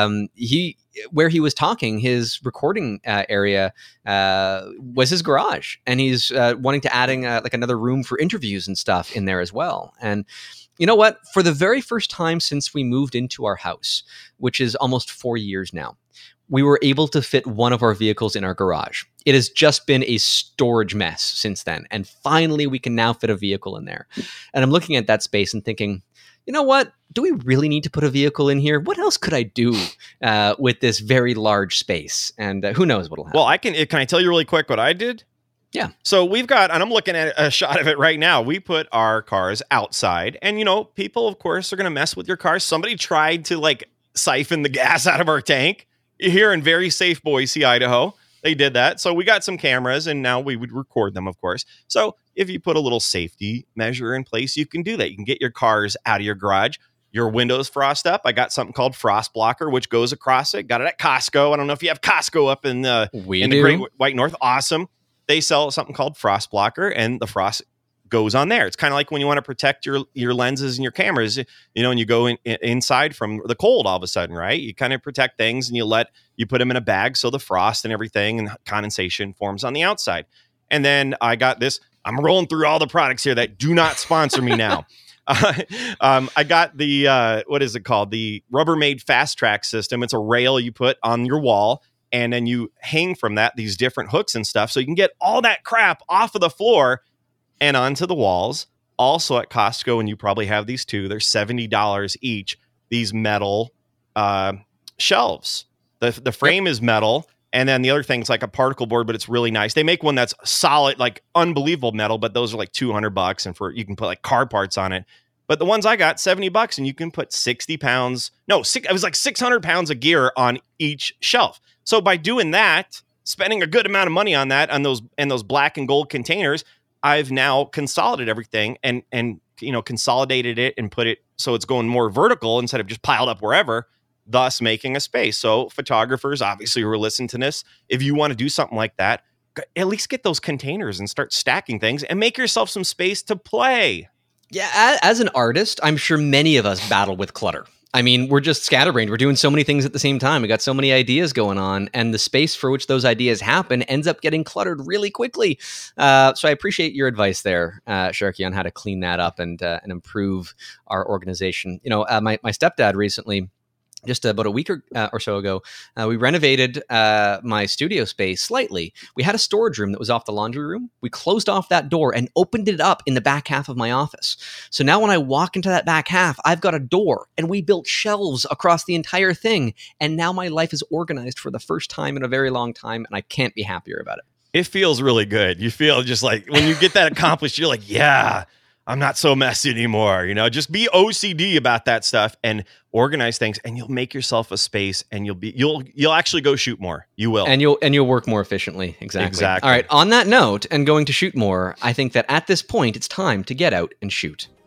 where he was talking, his recording area was his garage, and he's wanting to adding like another room for interviews and stuff in there as well. And you know what? For the very first time since we moved into our house, which is almost 4 years now, we were able to fit one of our vehicles in our garage. It has just been a storage mess since then. And finally, we can now fit a vehicle in there. And I'm looking at that space and thinking, you know what? Do we really need to put a vehicle in here? What else could I do with this very large space? And who knows what'll happen? Well, can I tell you really quick what I did? Yeah. So we've got, and I'm looking at a shot of it right now. We put our cars outside, and people, of course, are going to mess with your car. Somebody tried to siphon the gas out of our tank here in very safe Boise, Idaho. They did that. So we got some cameras, and now we would record them, of course. So if you put a little safety measure in place, you can do that. You can get your cars out of your garage. Your windows frost up. I got something called Frost Blocker, which goes across it. Got it at Costco. I don't know if you have Costco up in the Great White North. Awesome. They sell something called Frost Blocker, and the frost goes on there. It's kind of like when you want to protect your lenses and your cameras, and you go inside from the cold all of a sudden, right? You kind of protect things, and you put them in a bag so the frost and everything and condensation forms on the outside. And then I got this. I'm rolling through all the products here that do not sponsor me now. I got the what is it called? The Rubbermaid Fast Track system. It's a rail you put on your wall, and then you hang from that these different hooks and stuff, so you can get all that crap off of the floor and onto the walls. Also at Costco, and you probably have these too, they're $70 each. These metal shelves. The frame is metal, and then the other thing's like a particle board, but it's really nice. They make one that's solid, like unbelievable metal, but those are like $200, and you can put like car parts on it. But the ones I got, $70, and you can put 60 pounds. No, it was like 600 pounds of gear on each shelf. So by doing that, spending a good amount of money on that, on those black and gold containers, I've now consolidated everything and consolidated it and put it so it's going more vertical instead of just piled up wherever, thus making a space. So photographers, obviously, who are listening to this, if you want to do something like that, at least get those containers and start stacking things and make yourself some space to play. Yeah, as an artist, I'm sure many of us battle with clutter. I mean, we're just scatterbrained. We're doing so many things at the same time. We got so many ideas going on, and the space for which those ideas happen ends up getting cluttered really quickly. So I appreciate your advice there, Sharky, on how to clean that up and improve our organization. My stepdad recently, just about a week or so ago, we renovated my studio space slightly. We had a storage room that was off the laundry room. We closed off that door and opened it up in the back half of my office. So now when I walk into that back half, I've got a door, and we built shelves across the entire thing. And now my life is organized for the first time in a very long time, and I can't be happier about it. It feels really good. You feel just like when you get that accomplished, you're like, yeah, I'm not so messy anymore. Just be OCD about that stuff and organize things, and you'll make yourself a space, and you'll actually go shoot more. You will. And you'll work more efficiently. Exactly. All right. On that note, and going to shoot more, I think that at this point, it's time to get out and shoot.